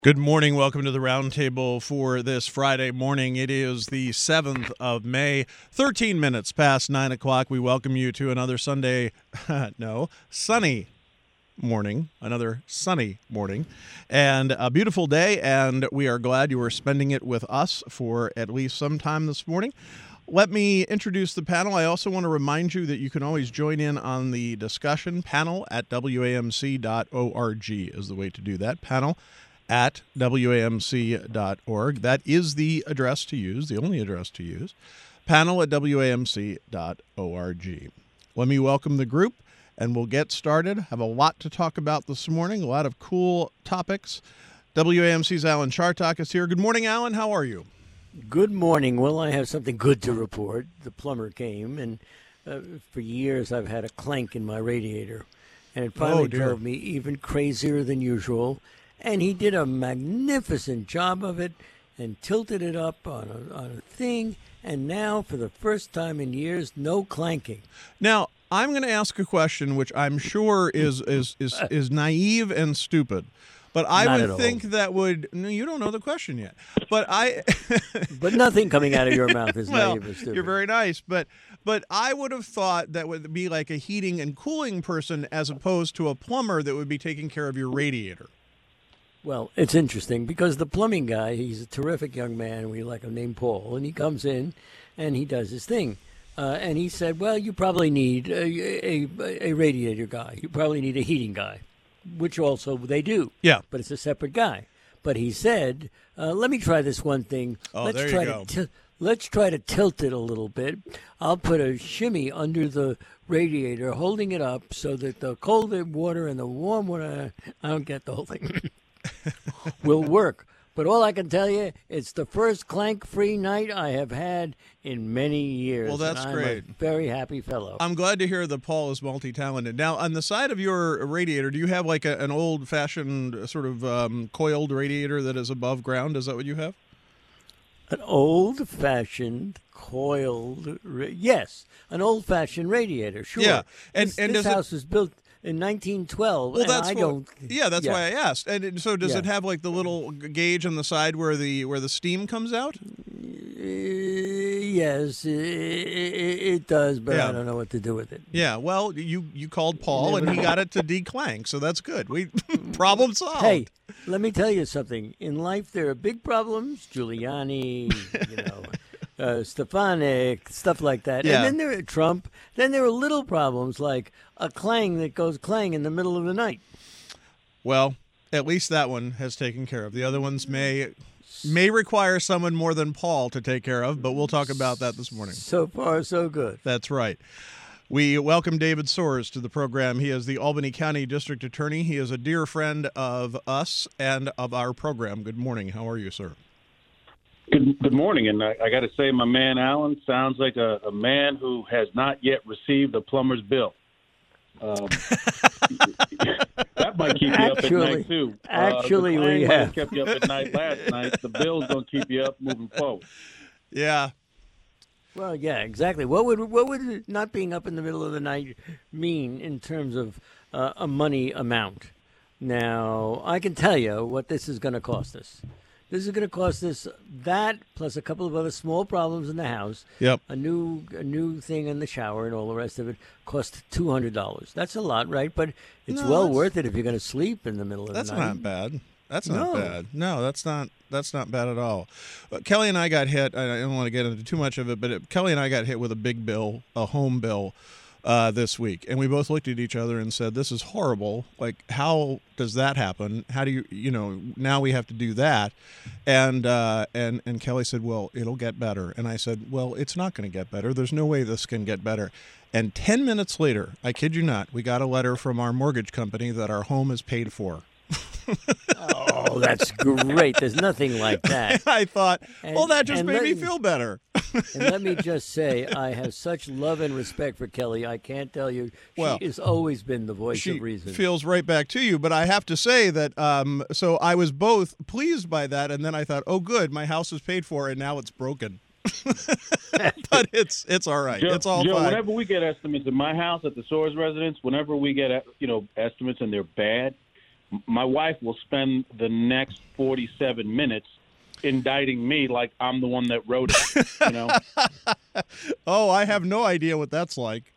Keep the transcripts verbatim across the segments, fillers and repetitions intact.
Good morning. Welcome to the Roundtable for this Friday morning. It is the seventh of May, thirteen minutes past nine o'clock. We welcome you to another Sunday, no, sunny morning, another sunny morning, and a beautiful day, and we are glad you are spending it with us for at least some time this morning. Let me introduce the panel. I also want to remind you that you can always join in on the discussion. Panel at W A M C dot org is the way to do that. Panel at W A M C dot org. That is the address to use, the only address to use. Panel at W A M C dot org. Let me welcome the group, and we'll get started. Have a lot to talk about this morning, a lot of cool topics. W A M C's Alan Chartock is here. Good morning, Alan. How are you? Good morning. Well, I have something good to report. The plumber came, and uh, for years I've had a clank in my radiator, and it finally Oh, dear. drove me even crazier than usual. And he did a magnificent job of it and tilted it up on a, on a thing. And now, for the first time in years, no clanking. Now, I'm going to ask a question which I'm sure is is is, is naive and stupid. But I Not would at all. think that would – no, you don't know the question yet. But I – But nothing coming out of your mouth is well, naive or stupid. you're very nice. But but I would have thought that would be like a heating and cooling person as opposed to a plumber that would be taking care of your radiator. Well, it's interesting because the plumbing guy, he's a terrific young man. We like him named Paul. And he comes in and he does his thing. Uh, and he said, well, you probably need a, a, a radiator guy. You probably need a heating guy, which also they do. Yeah. But it's a separate guy. But he said, uh, let me try this one thing. Oh, let's there you try go. to til- Let's try to tilt it a little bit. I'll put a shimmy under the radiator, holding it up so that the cold water and the warm water, I don't get the whole thing, will work. But all I can tell you, it's the first clank-free night I have had in many years. Well, that's and I'm great. a very happy fellow. I'm glad to hear that Paul is multi-talented. Now, on the side of your radiator, do you have like a, an old-fashioned sort of um, coiled radiator that is above ground? Is that what you have? An old-fashioned coiled, ra- yes, an old-fashioned radiator. Sure. Yeah, and- this, and this does it- house was built in nineteen twelve. Well, and that's I what, don't. yeah, that's yeah. why I asked. And it- so, does Yeah. it have like the little g- gauge on the side where the where the steam comes out? Uh, yes, it, it does, but Yeah. I don't know what to do with it. Yeah. Well, you you called Paul and he got it to declank, so that's good. We problem solved. Hey, let me tell you something. In life, there are big problems. Giuliani, you know, uh, Stefanik, stuff like that. Yeah. And then there are Trump. Then there are little problems like a clang that goes clang in the middle of the night. Well, at least that one has taken care of. The other ones may may require someone more than Paul to take care of, but we'll talk about that this morning. So far, so good. That's right. We welcome David Soares to the program. He is the Albany County District Attorney. He is a dear friend of us and of our program. Good morning. How are you, sir? Good, good morning, and I, I got to say, my man Alan sounds like a, a man who has not yet received a plumber's bill. Um, that might keep you up at Actually- night too. actually, uh, the we clang might have. kept you up at night last night. The bill's gonna keep you up moving forward. Yeah. Well, yeah, exactly. What would what would not being up in the middle of the night mean in terms of uh, a money amount? Now, I can tell you what this is going to cost us. This is going to cost us that plus a couple of other small problems in the house. Yep. A new a new thing in the shower and all the rest of it cost two hundred dollars. That's a lot, right? But it's No, well that's- worth it if you're going to sleep in the middle of That's the night. not bad. That's not No. bad. No, that's not that's not bad at all. Uh, Kelly and I got hit. I don't want to get into too much of it, but it, Kelly and I got hit with a big bill, a home bill, uh, this week, and we both looked at each other and said, "This is horrible. Like, how does that happen? How do you, you know, now we have to do that?" And uh, and and Kelly said, "Well, it'll get better." And I said, "Well, it's not going to get better. There's no way this can get better." And ten minutes later, I kid you not, we got a letter from our mortgage company that our home is paid for. Oh, that's great. There's nothing like that. I thought, And- well, that just and made let- me feel better. And let me just say, I have such love and respect for Kelly. I can't tell you. She Well, has always been the voice She of reason. feels right back to you, but I have to say that. Um, so I was both pleased by that, and then I thought, oh, good, my house is paid for, and now it's broken. But it's it's all right. Joe, It's all Joe, fine. whenever we get estimates in my house at the Soares residence, whenever we get you know estimates and they're bad, my wife will spend the next forty-seven minutes indicting me like I'm the one that wrote it, you know? Oh, I have no idea what that's like.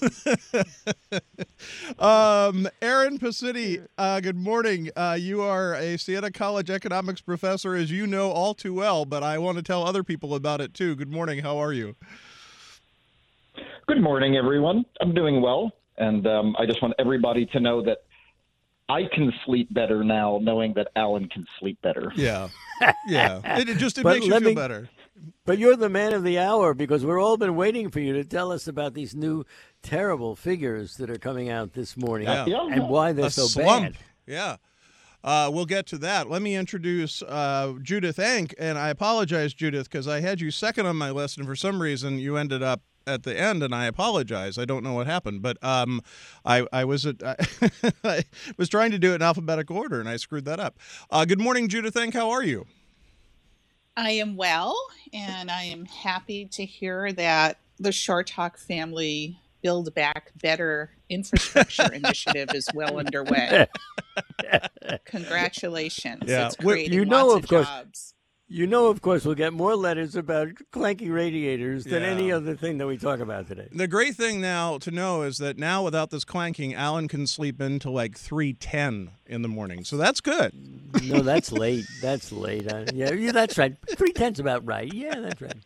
um, Aaron Pacitti, uh, good morning. Uh, you are a Siena College economics professor, as you know all too well, but I want to tell other people about it too. Good morning. How are you? Good morning, everyone. I'm doing well, and um, I just want everybody to know that I can sleep better now knowing that Alan can sleep better. Yeah. Yeah. It, it just it But makes you let feel me- better. But you're the man of the hour because we've all been waiting for you to tell us about these new terrible figures that are coming out this morning Yeah. Yeah. and why they're A so slump. bad. Yeah. Uh, we'll get to that. Let me introduce uh, Judith Enck, and I apologize, Judith, because I had you second on my list, and for some reason you ended up at the end, and I apologize. I don't know what happened, but um, I, I was at, I, I was trying to do it in alphabetical order, and I screwed that up. Uh, good morning, Judith Enck. How are you? I am well, and I am happy to hear that the Shore Talk family Build Back Better infrastructure initiative is well underway. Congratulations. Yeah. It's We- creating you know, lots of of course- jobs. You know, of course, we'll get more letters about clanky radiators than Yeah. any other thing that we talk about today. The great thing now to know is that now without this clanking, Alan can sleep into like three ten in the morning, so that's good. No, that's late. That's late. Uh, yeah, yeah, that's right. Three tenths about right. Yeah, that's right.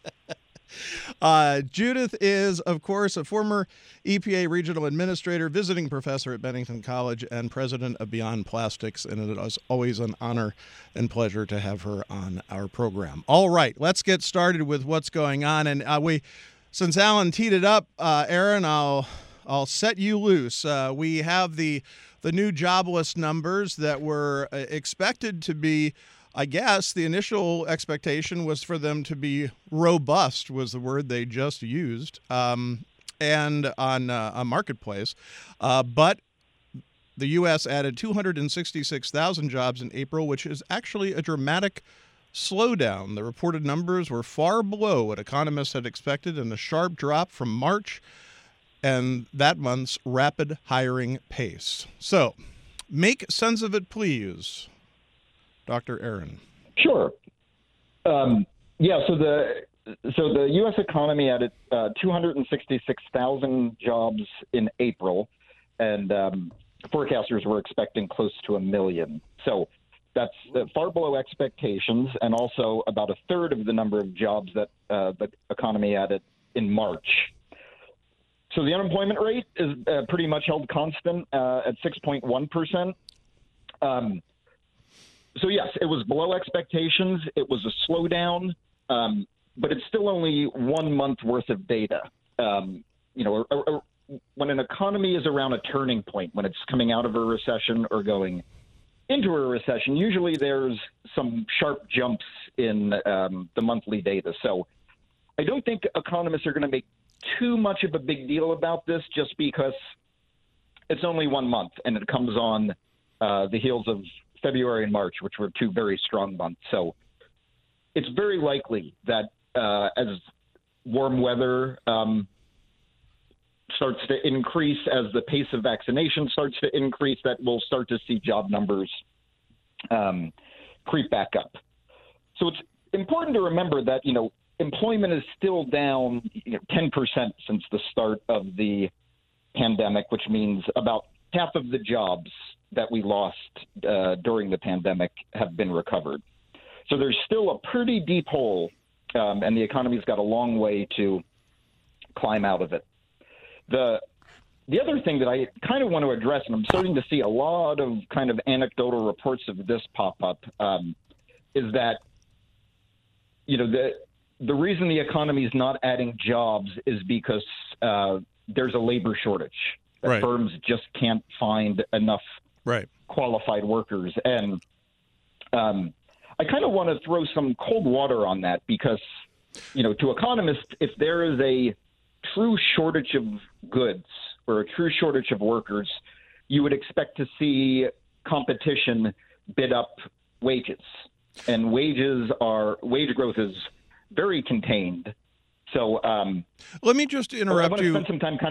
Uh, Judith is, of course, a former E P A regional administrator, visiting professor at Bennington College, and president of Beyond Plastics, and it is always an honor and pleasure to have her on our program. All right, let's get started with what's going on, and uh, we, since Alan teed it up, uh, Aaron, I'll I'll set you loose. Uh, we have the the new jobless numbers that were uh, expected to be. I guess the initial expectation was for them to be robust, was the word they just used, um, and on uh, a marketplace. Uh, but the U S added two hundred sixty-six thousand jobs in April, which is actually a dramatic slowdown. The reported numbers were far below what economists had expected, and a sharp drop from March and that month's rapid hiring pace. So, make sense of it, please. Doctor Aaron. Sure. Um, yeah. So the so the U S economy added uh, two hundred sixty-six thousand jobs in April, and um, forecasters were expecting close to a million. So that's uh, far below expectations, and also about a third of the number of jobs that uh, the economy added in March. So the unemployment rate is uh, pretty much held constant uh, at six point one percent. Um, So, yes, it was below expectations. It was a slowdown, um, but it's still only one month worth of data. Um, you know, a, a, when an economy is around a turning point, when it's coming out of a recession or going into a recession, usually there's some sharp jumps in um, the monthly data. So I don't think economists are going to make too much of a big deal about this just because it's only one month and it comes on uh, the heels of February and March, which were two very strong months. So it's very likely that uh, as warm weather um, starts to increase, as the pace of vaccination starts to increase, that we'll start to see job numbers um, creep back up. So it's important to remember that, you know, employment is still down you know, ten percent since the start of the pandemic, which means about half of the jobs that we lost uh, during the pandemic have been recovered. So there's still a pretty deep hole, um, and the economy's got a long way to climb out of it. The the other thing that I kind of want to address, and I'm starting to see a lot of kind of anecdotal reports of this pop up, um, is that, you know, the the reason the economy is not adding jobs is because uh, there's a labor shortage. That Right. Firms just can't find enough Right. qualified workers. And um, I kind of want to throw some cold water on that because, you know, to economists, if there is a true shortage of goods or a true shortage of workers, you would expect to see competition bid up wages. And wages are, wage growth is very contained. So um, Let me just I interrupt want to you. spend some time kind of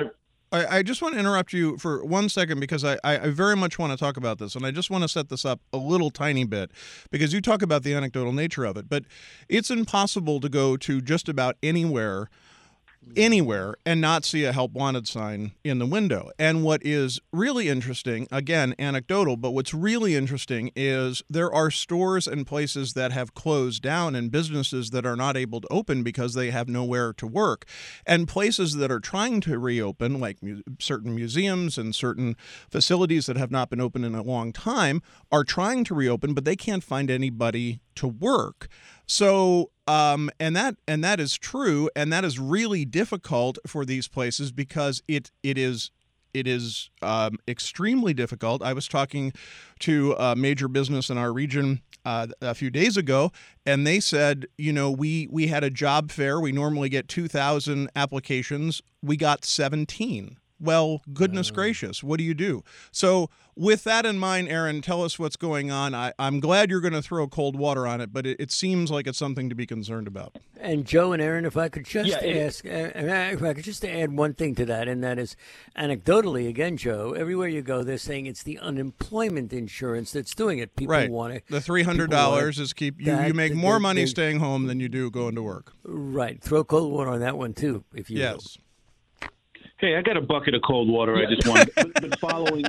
I, I just want to interrupt you for one second because I, I, I very much want to talk about this, and I just want to set this up a little tiny bit because you talk about the anecdotal nature of it, but it's impossible to go to just about anywhere anywhere and not see a help wanted sign in the window. And what is really interesting, again, anecdotal, but what's really interesting is there are stores and places that have closed down and businesses that are not able to open because they have nowhere to work. And places that are trying to reopen, like mu- certain museums and certain facilities that have not been open in a long time, are trying to reopen, but they can't find anybody to work. So, um, and that and that is true, and that is really difficult for these places because it it is it is um, extremely difficult. I was talking to a major business in our region uh, a few days ago, and they said, you know, we we had a job fair. We normally get two thousand applications. We got seventeen. Well, goodness gracious, what do you do? So with that in mind, Aaron, tell us what's going on. I, I'm glad you're going to throw cold water on it, but it, it seems like it's something to be concerned about. And Joe and Aaron, if I could just Yeah, it- ask, uh, if I could just add one thing to that, and that is anecdotally, again, Joe, everywhere you go, they're saying it's the unemployment insurance that's doing it. People Right. want to. The three hundred dollars is keep you, that- you make that- more that- money they- staying home than you do going to work. Right. Throw cold water on that one, too, if you will. Yes. Hey, I got a bucket of cold water. I just wanted, but, but following,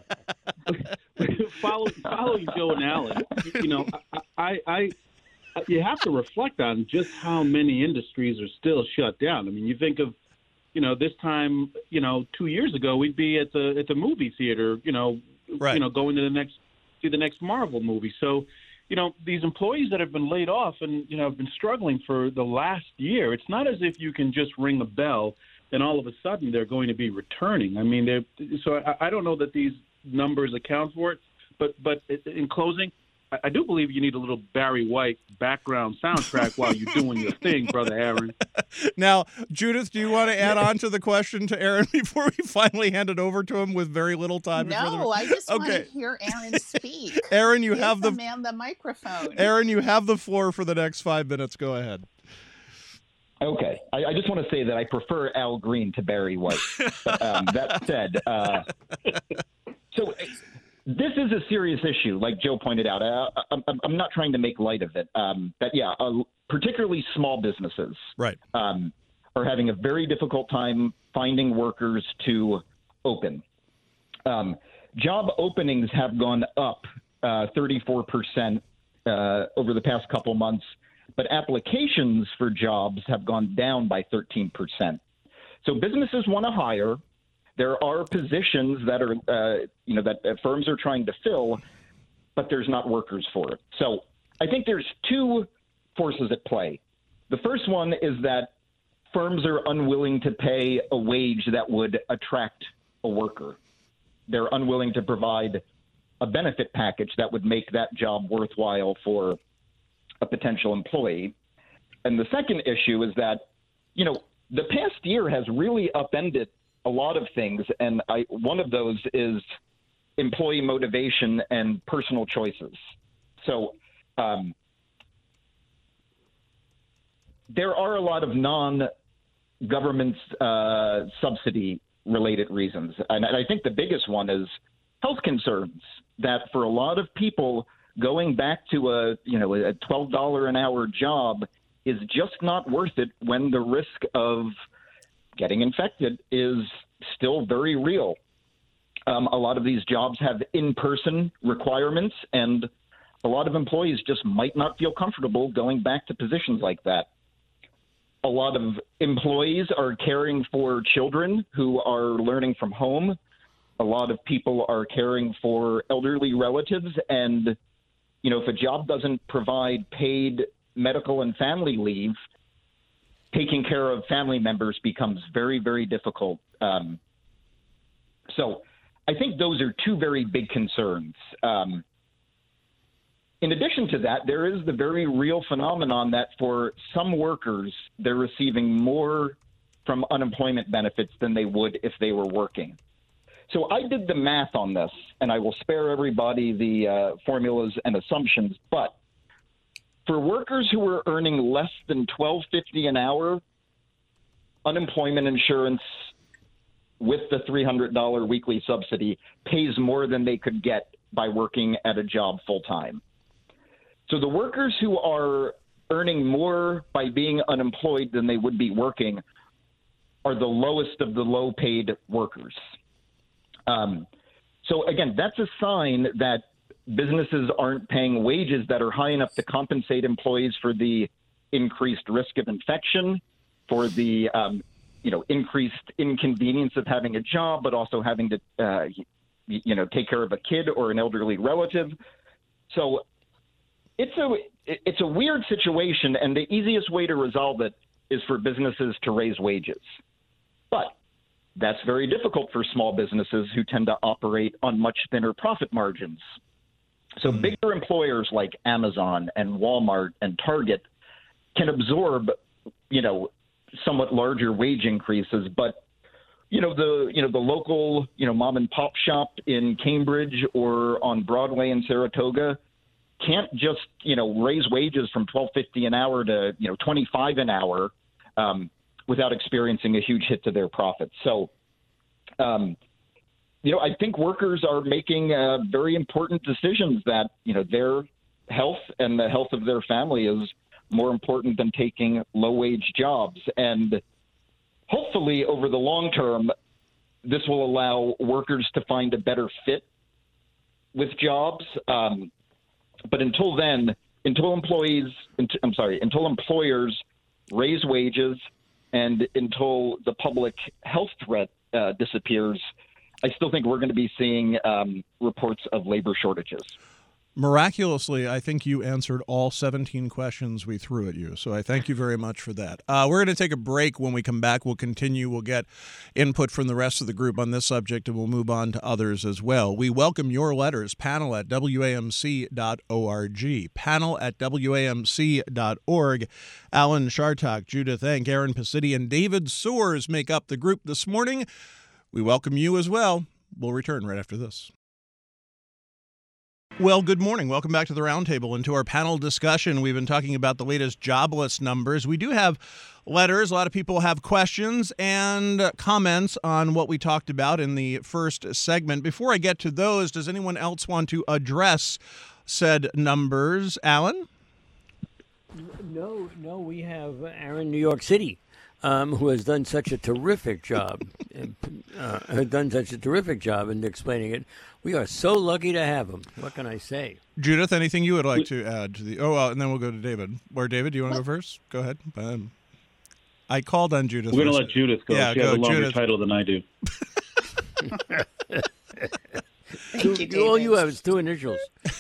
following, following Joe and Alan, you know, I, I, I, you have to reflect on just how many industries are still shut down. I mean, you think of, you know, this time, you know, two years ago, we'd be at the at the movie theater, you know, Right. you know, going to the next see the next Marvel movie. So, you know, these employees that have been laid off and you know have been struggling for the last year. It's not as if you can just ring a bell and all of a sudden they're going to be returning. I mean, they're, so I, I don't know that these numbers account for it. But but in closing, I, I do believe you need a little Barry White background soundtrack while you're doing your thing, Brother Aaron. Now, Judith, do you want to add on to the question to Aaron before we finally hand it over to him with very little time? before the- No, I just want Okay. to hear Aaron speak. Aaron, you Give have the the man the microphone. Aaron, you have the floor for the next five minutes. Go ahead. Okay, I, I just want to say that I prefer Al Green to Barry White. But, um, that said, uh, so this is a serious issue, like Joe pointed out. Uh, I'm, I'm not trying to make light of it. Um, but yeah, uh, particularly small businesses Right. um, are having a very difficult time finding workers to open. Um, job openings have gone up uh, thirty-four percent uh, over the past couple months, but applications for jobs have gone down by thirteen percent. So businesses want to hire. There are positions that are, uh, you know, that uh, firms are trying to fill, but there's not workers for it. So I think there's two forces at play. The first one is that firms are unwilling to pay a wage that would attract a worker. They're unwilling to provide a benefit package that would make that job worthwhile for a potential employee. And the second issue is that, you know, the past year has really upended a lot of things, and I, one of those is employee motivation and personal choices. So um, there are a lot of non-government uh, subsidy-related reasons, and I think the biggest one is health concerns. That for a lot of people, going back to a you know a twelve dollars an hour job is just not worth it when the risk of getting infected is still very real. Um, a lot of these jobs have in-person requirements, and a lot of employees just might not feel comfortable going back to positions like that. A lot of employees are caring for children who are learning from home. A lot of people are caring for elderly relatives, and you know, if a job doesn't provide paid medical and family leave, taking care of family members becomes very, very difficult. Um, so I think those are two very big concerns. Um, in addition to that, there is the very real phenomenon that for some workers, they're receiving more from unemployment benefits than they would if they were working. So I did the math on this, and I will spare everybody the uh, formulas and assumptions, but for workers who are earning less than twelve fifty an hour, unemployment insurance with the three hundred dollars weekly subsidy pays more than they could get by working at a job full time. So the workers who are earning more by being unemployed than they would be working are the lowest of the low paid workers. Um, so again, that's a sign that businesses aren't paying wages that are high enough to compensate employees for the increased risk of infection, for the um, you know increased inconvenience of having a job, but also having to uh, you know take care of a kid or an elderly relative. So it's a it's a weird situation, and the easiest way to resolve it is for businesses to raise wages. But that's very difficult for small businesses who tend to operate on much thinner profit margins. So mm-hmm. bigger employers like Amazon and Walmart and Target can absorb, you know, somewhat larger wage increases. But, you know, the you know the local, you know, mom and pop shop in Cambridge or on Broadway in Saratoga can't just, you know, raise wages from twelve fifty an hour to, you know, twenty-five an hour um, without experiencing a huge hit to their profits. So, um, you know, I think workers are making uh, very important decisions that, you know, their health and the health of their family is more important than taking low-wage jobs. And hopefully over the long term, this will allow workers to find a better fit with jobs. Um, but until then, until employees, I'm sorry, until employers raise wages and until the public health threat uh, disappears, I still think we're going to be seeing um, reports of labor shortages. Miraculously, I think you answered all seventeen questions we threw at you, so I thank you very much for that. Uh, we're going to take a break. When we come back, we'll continue. We'll get input from the rest of the group on this subject, and we'll move on to others as well. We welcome your letters, panel at W A M C dot org, panel at W A M C dot org. Alan Chartock, Judith Enck, Aaron Pacitti, and David Soers make up the group this morning. We welcome you as well. We'll return right after this. Well, good morning. Welcome back to the Roundtable and to our panel discussion. We've been talking about the latest jobless numbers. We do have letters. A lot of people have questions and comments on what we talked about in the first segment. Before I get to those, does anyone else want to address said numbers? Alan? No, no, we have Aaron, New York City, um, who has done such a terrific job, uh, has done such a terrific job in explaining it. We are so lucky to have him. What can I say? Judith, anything you would like to add to the? Oh, uh, and then we'll go to David. Or David, do you want to go first? Go ahead. Um, I called on Judith. We're going to let Judith go. Yeah, she go, has a longer Judith. title than I do. Thank you, David. All you have is two initials.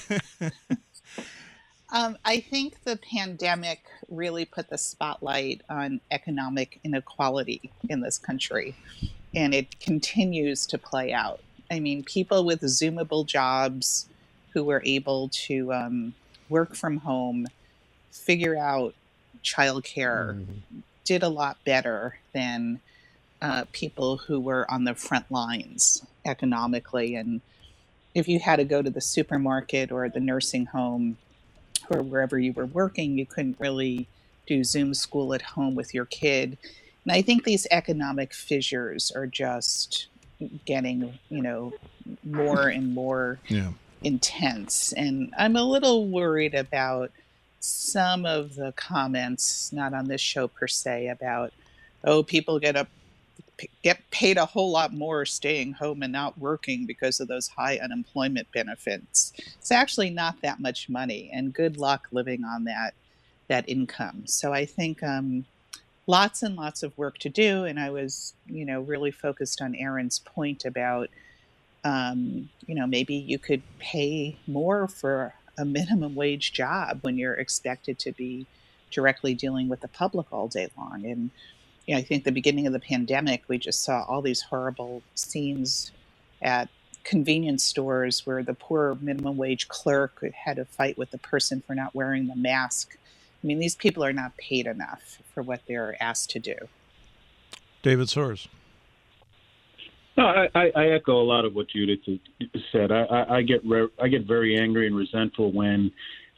Um, I think the pandemic really put the spotlight on economic inequality in this country, and it continues to play out. I mean, people with Zoomable jobs who were able to um, work from home, figure out childcare, mm-hmm. did a lot better than uh, people who were on the front lines economically. And if you had to go to the supermarket or the nursing home or wherever you were working, you couldn't really do Zoom school at home with your kid. And I think these economic fissures are just getting, you know, more and more yeah. intense. And I'm a little worried about some of the comments, not on this show per se, about, oh, people get a get paid a whole lot more staying home and not working because of those high unemployment benefits. It's actually not that much money, and good luck living on that that income. So I think um, lots and lots of work to do. And I was, you know, really focused on Aaron's point about, um, you know, maybe you could pay more for a minimum wage job when you're expected to be directly dealing with the public all day long. And you know, I think the beginning of the pandemic, we just saw all these horrible scenes at convenience stores where the poor minimum wage clerk had to fight with the person for not wearing the mask. I mean, these people are not paid enough for what they're asked to do. David Soers. No, I, I, I echo a lot of what Judith said. I, I, I get re- I get very angry and resentful when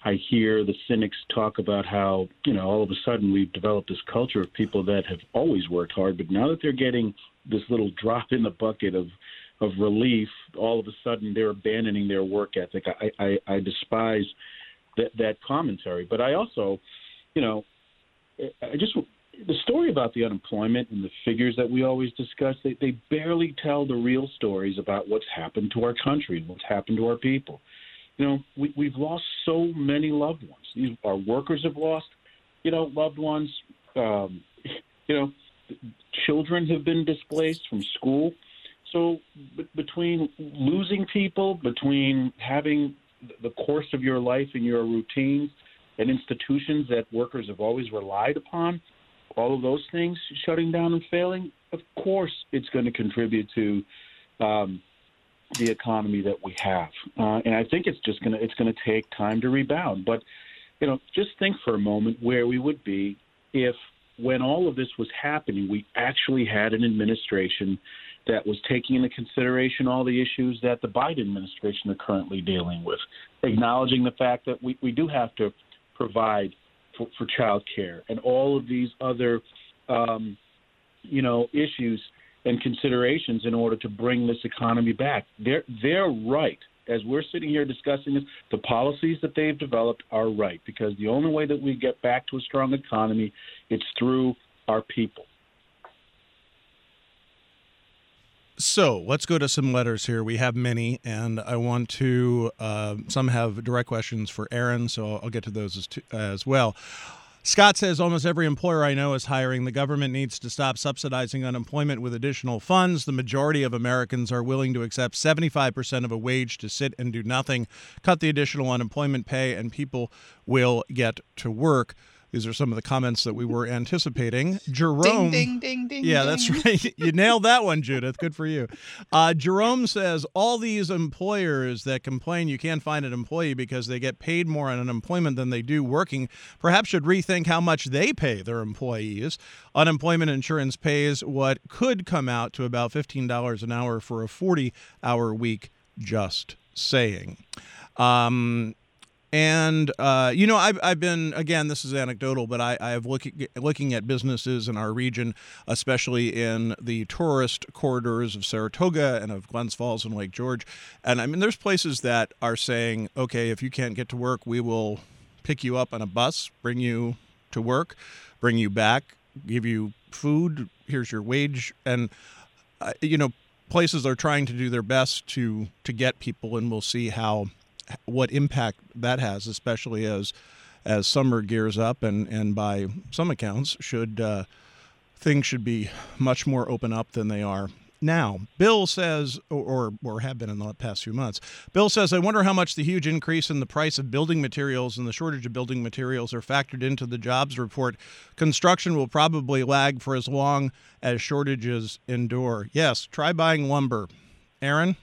I hear the cynics talk about how, you know, all of a sudden we've developed this culture of people that have always worked hard, but now that they're getting this little drop in the bucket of of relief, all of a sudden they're abandoning their work ethic. I, I, I despise that, that commentary. But I also, you know, I just the story about the unemployment and the figures that we always discuss, they, they barely tell the real stories about what's happened to our country and what's happened to our people. You know, we, we've lost so many loved ones. These, our workers have lost, you know, loved ones. Um, you know, children have been displaced from school. So b- between losing people, between having the course of your life and your routines and institutions that workers have always relied upon, all of those things shutting down and failing, of course it's going to contribute to um, the economy that we have. Uh, and I think it's just going to it's going to take time to rebound. But, you know, just think for a moment where we would be if when all of this was happening, we actually had an administration that was taking into consideration all the issues that the Biden administration are currently dealing with, acknowledging the fact that we, we do have to provide for, for child care and all of these other, um, you know, issues and considerations in order to bring this economy back. They're, they're right. As we're sitting here discussing this, the policies that they've developed are right, because the only way that we get back to a strong economy, it's through our people. So let's go to some letters here. We have many, and I want to, uh, some have direct questions for Aaron, so I'll get to those as, to, uh, as well. Scott says, almost every employer I know is hiring. The government needs to stop subsidizing unemployment with additional funds. The majority of Americans are willing to accept seventy-five percent of a wage to sit and do nothing. Cut the additional unemployment pay, and people will get to work. These are some of the comments that we were anticipating. Jerome. Ding, ding, ding, ding. Yeah, ding. that's right. You nailed that one, Judith. Good for you. Uh, Jerome says, all these employers that complain you can't find an employee because they get paid more on unemployment than they do working, perhaps should rethink how much they pay their employees. Unemployment insurance pays what could come out to about fifteen dollars an hour for a forty-hour week, just saying. Um... And, uh, you know, I've, I've been, again, this is anecdotal, but I, I have looking, looking at businesses in our region, especially in the tourist corridors of Saratoga and of Glens Falls and Lake George. And, I mean, there's places that are saying, okay, if you can't get to work, we will pick you up on a bus, bring you to work, bring you back, give you food, here's your wage. And, uh, you know, places are trying to do their best to, to get people, and we'll see how what impact that has, especially as as summer gears up, and, and by some accounts, should uh, things should be much more open up than they are now. Bill says, or, or have been in the past few months, Bill says, I wonder how much the huge increase in the price of building materials and the shortage of building materials are factored into the jobs report. Construction will probably lag for as long as shortages endure. Yes, try buying lumber. Aaron?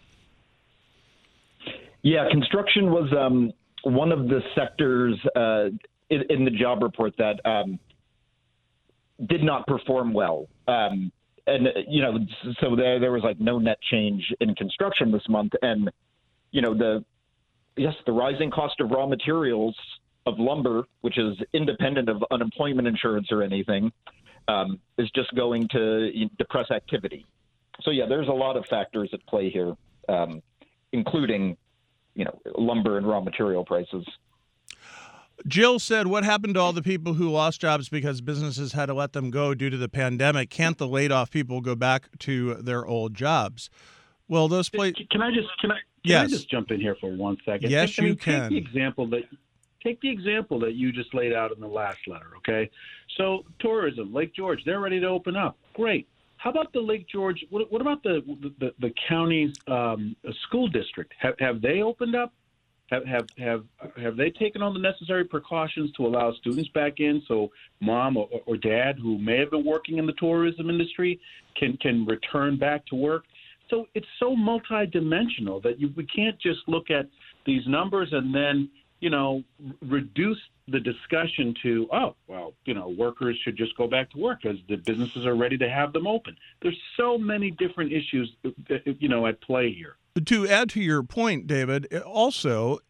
Yeah, construction was um, one of the sectors uh, in, in the job report that um, did not perform well. Um, and, you know, so there, there was like no net change in construction this month. And, you know, the, yes, the rising cost of raw materials of lumber, which is independent of unemployment insurance or anything, um, is just going to depress activity. So, yeah, there's a lot of factors at play here, um, including you know, lumber and raw material prices. Jill said, what happened to all the people who lost jobs because businesses had to let them go due to the pandemic? Can't the laid off people go back to their old jobs? Well, those places. Can I just can I can yes. I just jump in here for one second? Yes, I mean, you take can. The example that take the example that you just laid out in the last letter. Okay, so tourism, Lake George, they're ready to open up. Great. How about the Lake George? What, what about the the, the county's um, school district? Have, have they opened up? Have, have have have they taken all the necessary precautions to allow students back in, so mom or, or dad who may have been working in the tourism industry can can return back to work? So it's so multidimensional that you, we can't just look at these numbers and then you know reduce the discussion to, oh, well, you know, workers should just go back to work because the businesses are ready to have them open. There's so many different issues, you know, at play here. To add to your point, David, also,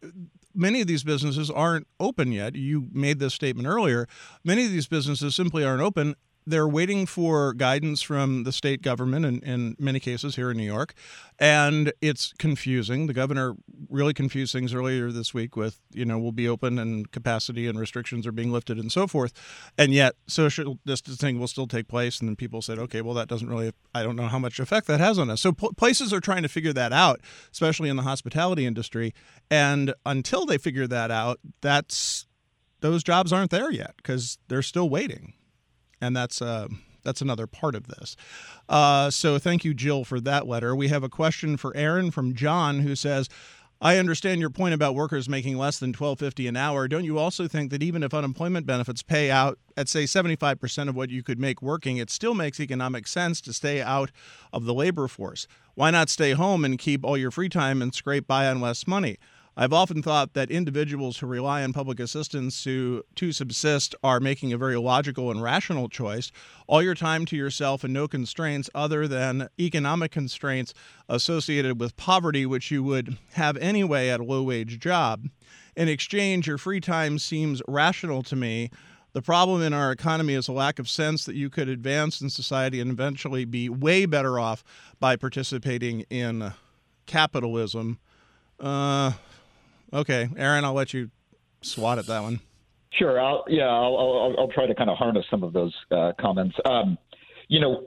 many of these businesses aren't open yet. You made this statement earlier. Many of these businesses simply aren't open. They're waiting for guidance from the state government in, in many cases here in New York, and it's confusing. The governor really confused things earlier this week with, you know, we'll be open and capacity and restrictions are being lifted and so forth, and yet social distancing will still take place, and then people said, okay, well, that doesn't really, I don't know how much effect that has on us. So p- places are trying to figure that out, especially in the hospitality industry, and until they figure that out, that's those jobs aren't there yet because they're still waiting. And that's uh, that's another part of this. Uh, so thank you, Jill, for that letter. We have a question for Aaron from John, who says, I understand your point about workers making less than twelve fifty an hour. Don't you also think that even if unemployment benefits pay out at, say, seventy-five percent of what you could make working, it still makes economic sense to stay out of the labor force? Why not stay home and keep all your free time and scrape by on less money? I've often thought that individuals who rely on public assistance to, to subsist are making a very logical and rational choice. All your time to yourself and no constraints other than economic constraints associated with poverty, which you would have anyway at a low-wage job. In exchange, your free time seems rational to me. The problem in our economy is a lack of sense that you could advance in society and eventually be way better off by participating in capitalism. Uh... Okay, Aaron, I'll let you swat at that one. Sure. I'll, yeah, I'll, I'll, I'll try to kind of harness some of those uh, comments. Um, you know,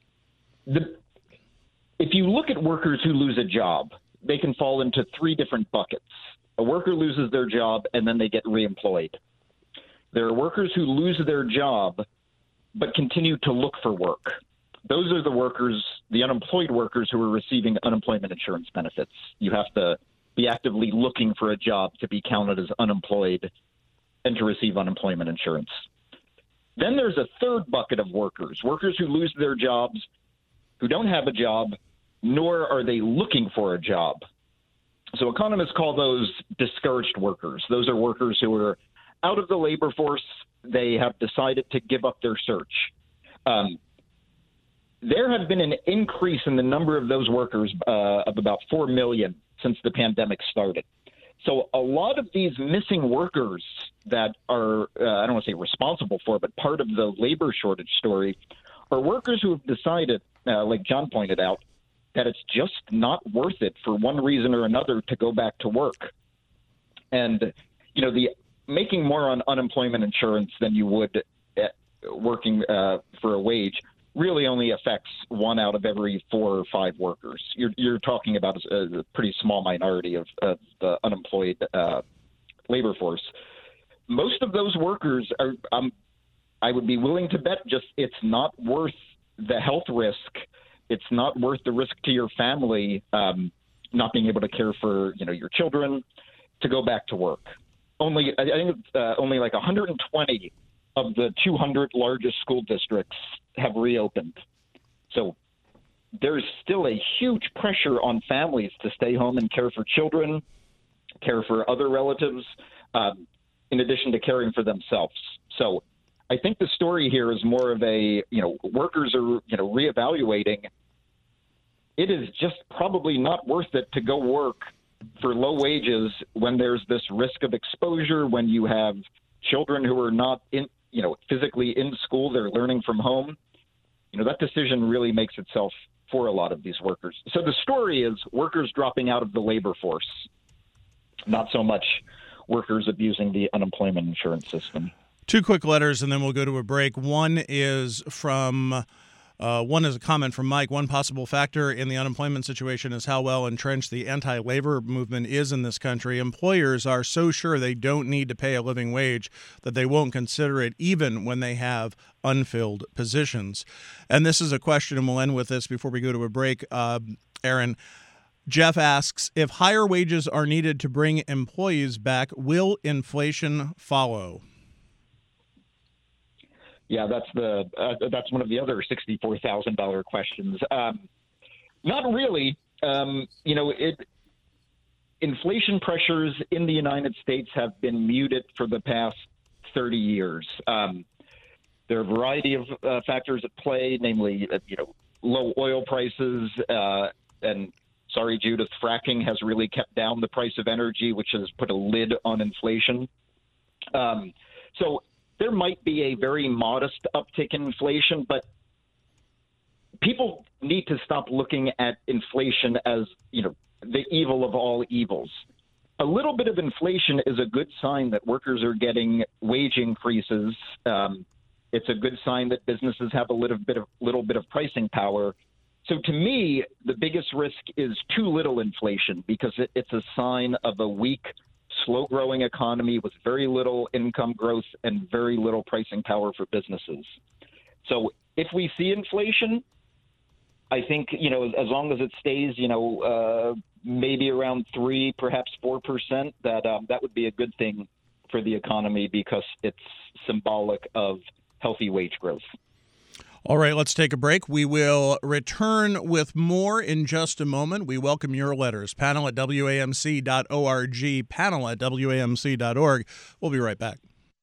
the, if you look at workers who lose a job, they can fall into three different buckets. A worker loses their job and then they get reemployed. There are workers who lose their job but continue to look for work. Those are the workers, the unemployed workers who are receiving unemployment insurance benefits. You have to be actively looking for a job to be counted as unemployed and to receive unemployment insurance. Then there's a third bucket of workers, workers who lose their jobs, who don't have a job, nor are they looking for a job. So economists call those discouraged workers. Those are workers who are out of the labor force. They have decided to give up their search. Um, there have been an increase in the number of those workers uh, of about four million since the pandemic started. So a lot of these missing workers that are, uh, I don't want to say responsible for, but part of the labor shortage story are workers who have decided, uh, like John pointed out, that it's just not worth it for one reason or another to go back to work. And, you know, the making more on unemployment insurance than you would at working uh, for a wage really only affects one out of every four or five workers. You're, you're talking about a, a pretty small minority of, of the unemployed uh, labor force. Most of those workers are, um, I would be willing to bet, just it's not worth the health risk. It's not worth the risk to your family, um, not being able to care for, you know, your children, to go back to work. Only, I think uh, only like one hundred twenty of the two hundred largest school districts have reopened. So there's still a huge pressure on families to stay home and care for children, care for other relatives, um, in addition to caring for themselves. So I think the story here is more of a, you know, workers are, you know, reevaluating. It is just probably not worth it to go work for low wages when there's this risk of exposure, when you have children who are not in, you know, physically in school, they're learning from home. You know, that decision really makes itself for a lot of these workers. So the story is workers dropping out of the labor force, not so much workers abusing the unemployment insurance system. Two quick letters, and then we'll go to a break. One is from uh, one is a comment from Mike. One possible factor in the unemployment situation is how well entrenched the anti-labor movement is in this country. Employers are so sure they don't need to pay a living wage that they won't consider it even when they have unfilled positions. And this is a question, and we'll end with this before we go to a break. Uh, Aaron, Jeff asks, if higher wages are needed to bring employees back, will inflation follow? Yeah, that's the uh, that's one of the other sixty-four thousand dollars questions. Um, not really. Um, you know, it, inflation pressures in the United States have been muted for the past thirty years. Um, there are a variety of uh, factors at play, namely, uh, you know, low oil prices uh, and sorry, Judith, fracking has really kept down the price of energy, which has put a lid on inflation. Um, so there might be a very modest uptick in inflation, but people need to stop looking at inflation as, you know, the evil of all evils. A little bit of inflation is a good sign that workers are getting wage increases. Um, it's a good sign that businesses have a little bit of little bit of pricing power. So to me, the biggest risk is too little inflation, because it, it's a sign of a weak, slow-growing economy with very little income growth and very little pricing power for businesses. So if we see inflation, I think, you know, as long as it stays, you know, uh, maybe around three, perhaps four percent, that um, that would be a good thing for the economy, because it's symbolic of healthy wage growth. All right, let's take a break. We will return with more in just a moment. We welcome your letters. Panel at W A M C dot org, panel at W A M C dot org. We'll be right back.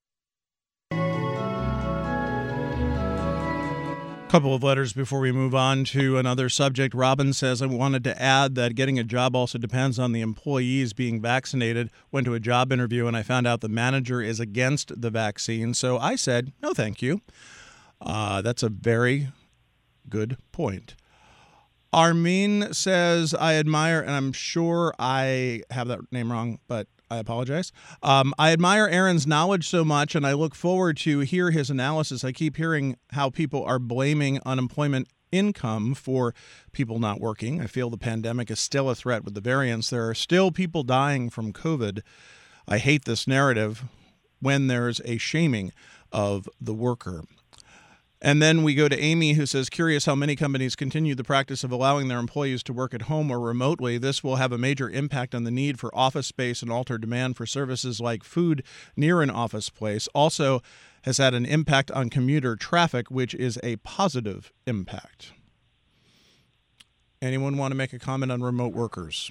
Couple of letters before we move on to another subject. Robin says, I wanted to add that getting a job also depends on the employees being vaccinated. Went to a job interview and I found out the manager is against the vaccine. So I said, no, thank you. Uh, that's a very good point. Armin says, I admire, and I'm sure I have that name wrong, but I apologize. Um, I admire Aaron's knowledge so much, and I look forward to hear his analysis. I keep hearing how people are blaming unemployment income for people not working. I feel the pandemic is still a threat with the variants. There are still people dying from COVID. I hate this narrative when there's a shaming of the worker. And then we go to Amy, who says, curious how many companies continue the practice of allowing their employees to work at home or remotely. This will have a major impact on the need for office space and alter demand for services like food near an office place. Also has had an impact on commuter traffic, which is a positive impact. Anyone want to make a comment on remote workers?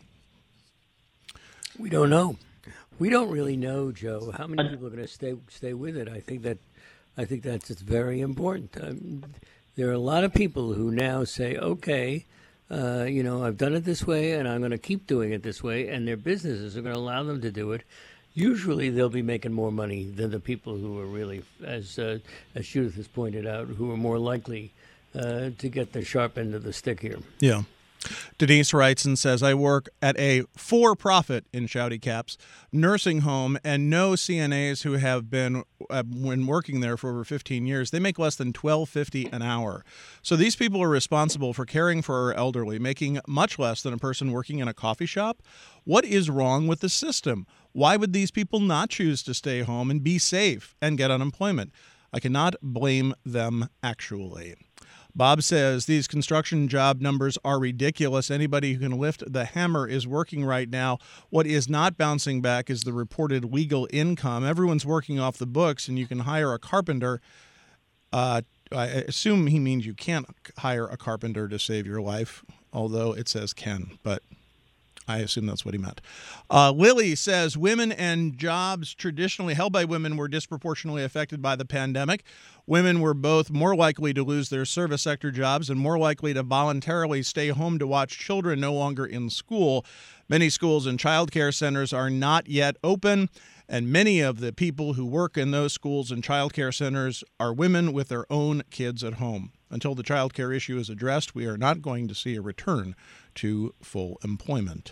We don't know. We don't really know, Joe, how many people are going to stay stay with it. I think that I think that's it's very important. Um, there are a lot of people who now say, okay, uh, you know, I've done it this way and I'm going to keep doing it this way, and their businesses are going to allow them to do it. Usually they'll be making more money than the people who are really, as uh, as Judith has pointed out, who are more likely uh, to get the sharp end of the stick here. Yeah. Denise writes and says, I work at a for-profit, in shouty caps, nursing home, and know C N As who have been uh, when working there for over fifteen years. They make less than twelve fifty an hour. So these people are responsible for caring for our elderly, making much less than a person working in a coffee shop. What is wrong with the system? Why would these people not choose to stay home and be safe and get unemployment? I cannot blame them, actually. Bob says these construction job numbers are ridiculous. Anybody who can lift the hammer is working right now. What is not bouncing back is the reported legal income. Everyone's working off the books, and you can hire a carpenter. Uh, I assume he means you can't hire a carpenter to save your life, although it says can, but I assume that's what he meant. Uh, Lily says women and jobs traditionally held by women were disproportionately affected by the pandemic. Women were both more likely to lose their service sector jobs and more likely to voluntarily stay home to watch children no longer in school. Many schools and child care centers are not yet open, and many of the people who work in those schools and child care centers are women with their own kids at home. Until the child care issue is addressed, we are not going to see a return to full employment.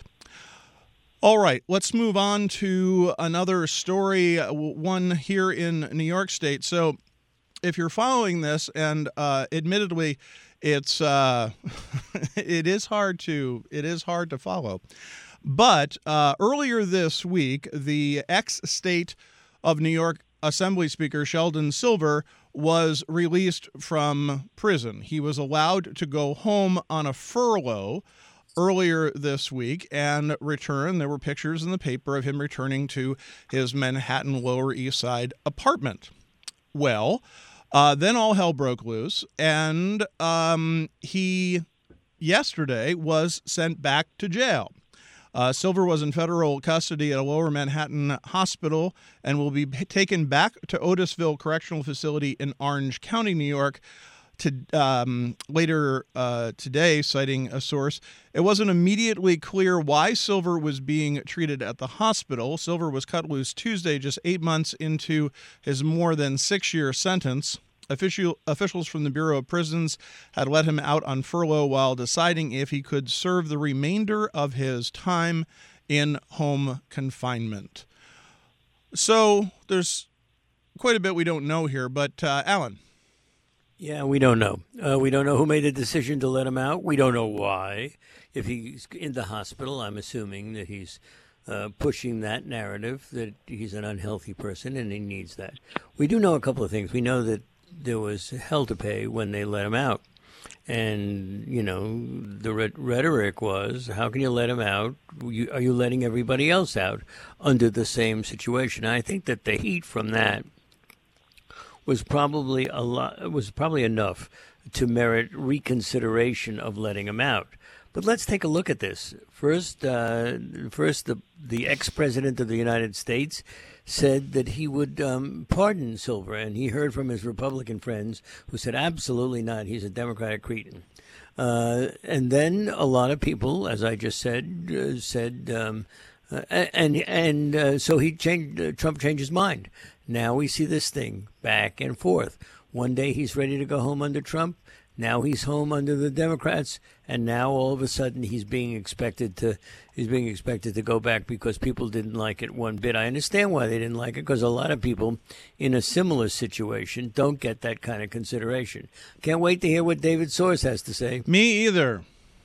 All right, let's move on to another story, one here in New York State. So if you're following this, and uh, admittedly, it's uh, it is hard to it is hard to follow. But uh, earlier this week, the ex-state of New York Assembly Speaker Sheldon Silver was released from prison. He was allowed to go home on a furlough earlier this week and return. There were pictures in the paper of him returning to his Manhattan Lower East Side apartment. Well, uh, then all hell broke loose, and um, he yesterday was sent back to jail. Uh, Silver was in federal custody at a Lower Manhattan hospital and will be taken back to Otisville Correctional Facility in Orange County, New York. to um, later uh, today, citing a source. It wasn't immediately clear why Silver was being treated at the hospital. Silver was cut loose Tuesday, just eight months into his more than six-year sentence. Official, officials from the Bureau of Prisons had let him out on furlough while deciding if he could serve the remainder of his time in home confinement. So there's quite a bit we don't know here, but uh, Alan. Yeah, we don't know. Uh, we don't know who made the decision to let him out. We don't know why. If he's in the hospital, I'm assuming that he's uh, pushing that narrative that he's an unhealthy person and he needs that. We do know a couple of things. We know that there was hell to pay when they let him out. And, you know, the rhetoric was, how can you let him out? Are you letting everybody else out under the same situation? I think that the heat from that was probably a lot, was probably enough to merit reconsideration of letting him out. But let's take a look at this. First, uh, first the, the ex-president of the United States said that he would um, pardon Silver, and he heard from his Republican friends who said, absolutely not, he's a Democratic cretin. Uh, and then a lot of people, as I just said, uh, said, um, uh, and and uh, so he changed. Uh, Trump changed his mind. Now we see this thing back and forth. One day he's ready to go home under Trump. Now he's home under the Democrats, and now all of a sudden he's being expected to he's being expected to go back because people didn't like it one bit. I understand why they didn't like it, because a lot of people in a similar situation don't get that kind of consideration. Can't wait to hear what David Source has to say. Me either.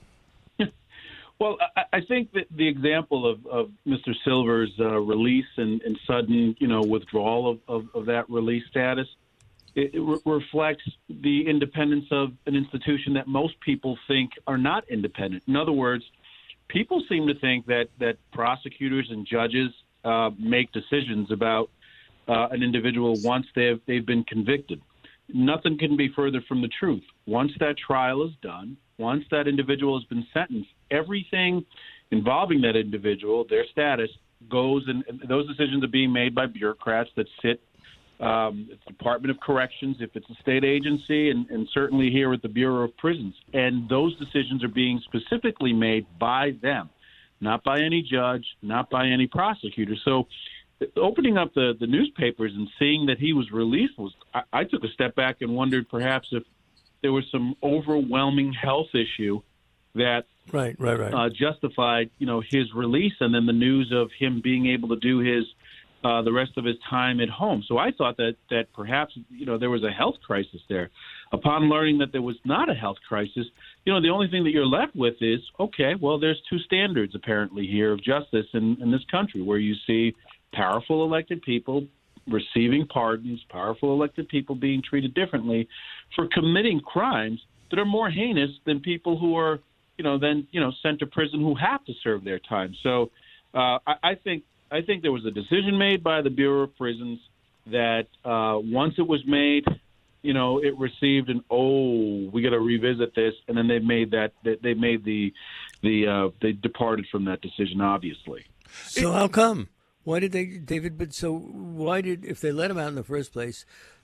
Well, I, I think that the example of, of Mister Silver's uh, release and, and sudden, you know, withdrawal of, of, of that release status, it, it re- reflects the independence of an institution that most people think are not independent. In other words, people seem to think that, that prosecutors and judges uh, make decisions about uh, an individual once they've, they've been convicted. Nothing can be further from the truth. Once that trial is done, once that individual has been sentenced, everything involving that individual, their status, goes, and those decisions are being made by bureaucrats that sit um, at the Department of Corrections, if it's a state agency, and, and certainly here at the Bureau of Prisons. And those decisions are being specifically made by them, not by any judge, not by any prosecutor. So opening up the, the newspapers and seeing that he was released, was I, I took a step back and wondered perhaps if there was some overwhelming health issue that right, right, right. Uh, justified, you know, his release, and then the news of him being able to do his uh, the rest of his time at home. So I thought that that perhaps, you know, there was a health crisis there. Upon learning that there was not a health crisis, you know, the only thing that you're left with is, okay, well, there's two standards apparently here of justice in, in this country, where you see powerful elected people receiving pardons, powerful elected people being treated differently for committing crimes that are more heinous than people who are, you know, then, you know, sent to prison who have to serve their time. So uh, I, I think I think there was a decision made by the Bureau of Prisons that uh, once it was made, you know, it received an, oh, we got to revisit this. And then they made that, they made the, the uh, they departed from that decision, obviously. So how come? Why did they, David, but so why did, if they let him out in the first place,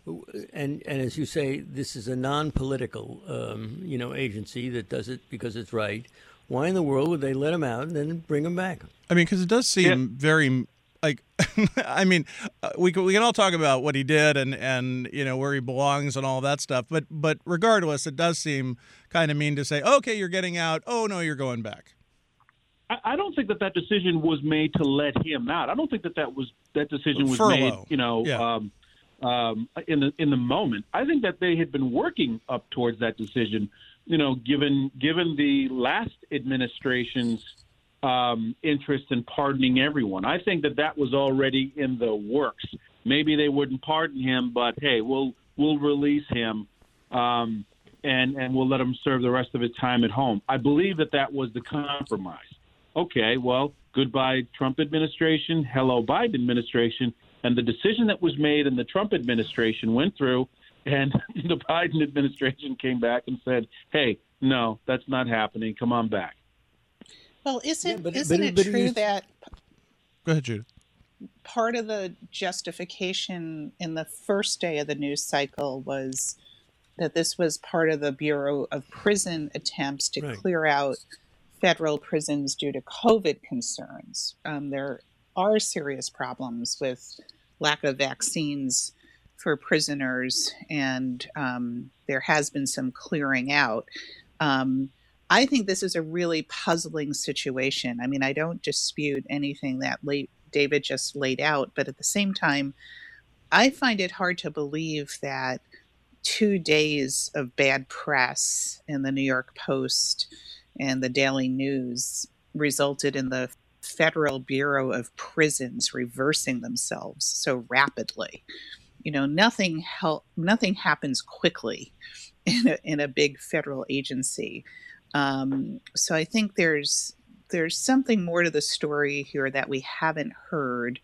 and and as you say, this is a non-political, um, you know, agency that does it because it's right, why in the world would they let him out and then bring him back? I mean, because it does seem yeah. very, like, I mean, uh, we can, we can all talk about what he did and, and, you know, where he belongs and all that stuff, but but regardless, it does seem kind of mean to say, okay, you're getting out, oh, no, you're going back. I don't think that that decision was made to let him out. I don't think that that was that decision was Furlough. made, you know, yeah. um, um, in the in the moment. I think that they had been working up towards that decision, you know, given given the last administration's um, interest in pardoning everyone. I think that that was already in the works. Maybe they wouldn't pardon him, but hey, we'll we'll release him. Um, and and we'll let him serve the rest of his time at home. I believe that that was the compromise. Okay, well, goodbye Trump administration, hello Biden administration, and the decision that was made in the Trump administration went through, and the Biden administration came back and said, hey, no, that's not happening, come on back. Well, isn't, yeah, but, isn't but, it but true it that Go ahead, Judith. part of the justification in the first day of the news cycle was that this was part of the Bureau of Prison attempts to Right. clear out federal prisons due to COVID concerns. Um, there are serious problems with lack of vaccines for prisoners, and um, there has been some clearing out. Um, I think this is a really puzzling situation. I mean, I don't dispute anything that late David just laid out, but at the same time, I find it hard to believe that two days of bad press in the New York Post and the Daily News resulted in the Federal Bureau of Prisons reversing themselves so rapidly. You know, nothing hel- nothing happens quickly in a, in a big federal agency. Um, so I think there's there's something more to the story here that we haven't heard.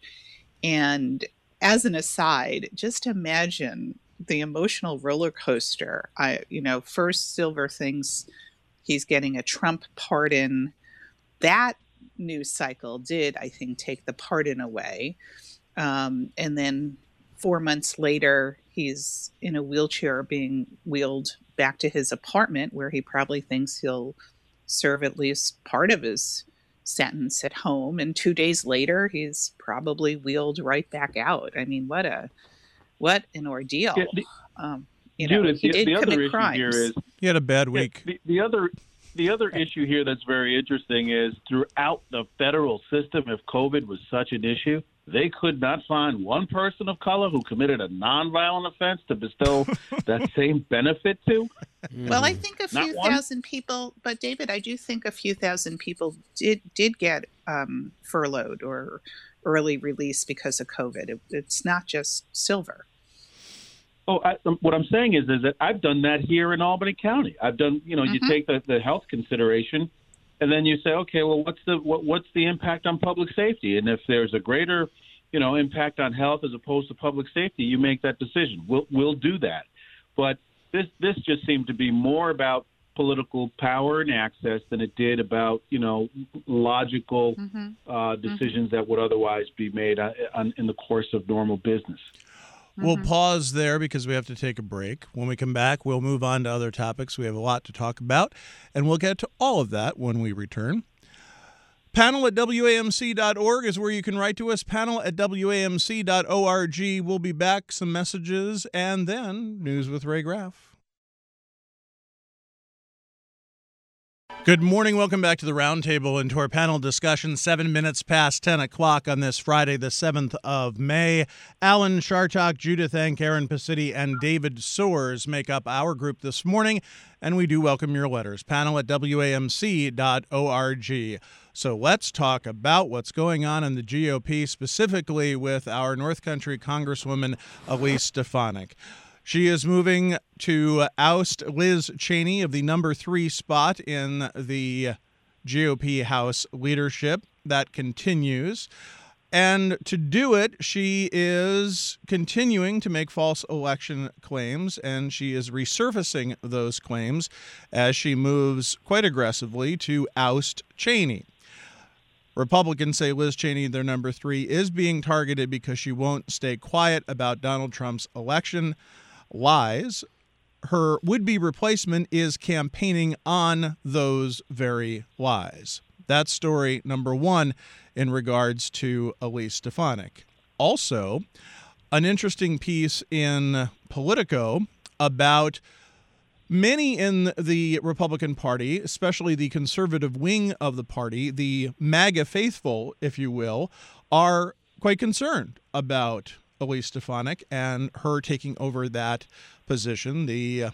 And as an aside, just imagine the emotional roller coaster. I, you know, first Silver thinks he's getting a Trump pardon. That news cycle did, I think, take the pardon away. Um, and then four months later, he's in a wheelchair being wheeled back to his apartment where he probably thinks he'll serve at least part of his sentence at home. And two days later, he's probably wheeled right back out. I mean, what a what an ordeal. Yeah, the, um, you know, Judith, he the, did the other commit issue crimes. here is He had a bad yeah, week. the, the other the other issue here that's very interesting is throughout the federal system, if COVID was such an issue, they could not find one person of color who committed a nonviolent offense to bestow that same benefit to. Well, I think a Not few one? thousand people, but David, I do think a few thousand people did did get um, furloughed or early release because of COVID. It, it's not just Silver. Oh, I, um, what I'm saying is, is that I've done that here in Albany County. I've done, you know, Mhm. you take the, the health consideration, and then you say, okay, well, what's the what, what's the impact on public safety? And if there's a greater, you know, impact on health as opposed to public safety, you make that decision. We'll we'll do that. But this this just seemed to be more about political power and access than it did about, you know, logical Mm-hmm. uh, decisions that would otherwise be made on, on, in the course of normal business. We'll pause there because we have to take a break. When we come back, we'll move on to other topics. We have a lot to talk about, and we'll get to all of that when we return. Panel at W A M C dot org is where you can write to us. Panel at W A M C dot org. We'll be back, some messages, and then news with Ray Graff. Good morning. Welcome back to the Roundtable and to our panel discussion. Seven minutes past ten o'clock on this Friday, the seventh of May. Alan Chartock, Judith Enck, Aaron Pacitti, and David Soers make up our group this morning, and we do welcome your letters. Panel at W A M C dot org. So let's talk about what's going on in the G O P, specifically with our North Country Congresswoman Elise Stefanik. She is moving to oust Liz Cheney of the number three spot in the G O P House leadership. That continues. And to do it, she is continuing to make false election claims, and she is resurfacing those claims as she moves quite aggressively to oust Cheney. Republicans say Liz Cheney, their number three, is being targeted because she won't stay quiet about Donald Trump's election lies. Her would-be replacement is campaigning on those very lies. That's story number one in regards to Elise Stefanik. Also, an interesting piece in Politico about many in the Republican Party, especially the conservative wing of the party, the MAGA faithful, if you will, are quite concerned about Elise Stefanik and her taking over that position. The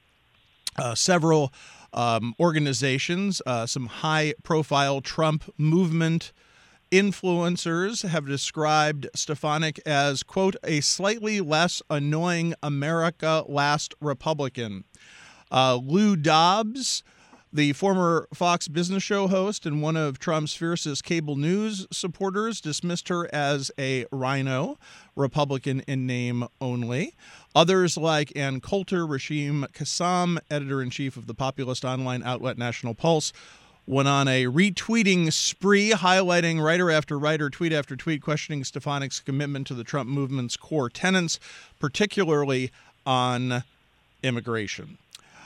uh, several um, organizations, uh, some high-profile Trump movement influencers have described Stefanik as, quote, a slightly less annoying America Last Republican. Uh, Lou Dobbs, the former Fox Business Show host and one of Trump's fiercest cable news supporters, dismissed her as a rhino, Republican in name only. Others like Ann Coulter, Rashim Kassam, editor-in-chief of the populist online outlet National Pulse, went on a retweeting spree, highlighting writer after writer, tweet after tweet, questioning Stefanik's commitment to the Trump movement's core tenets, particularly on immigration.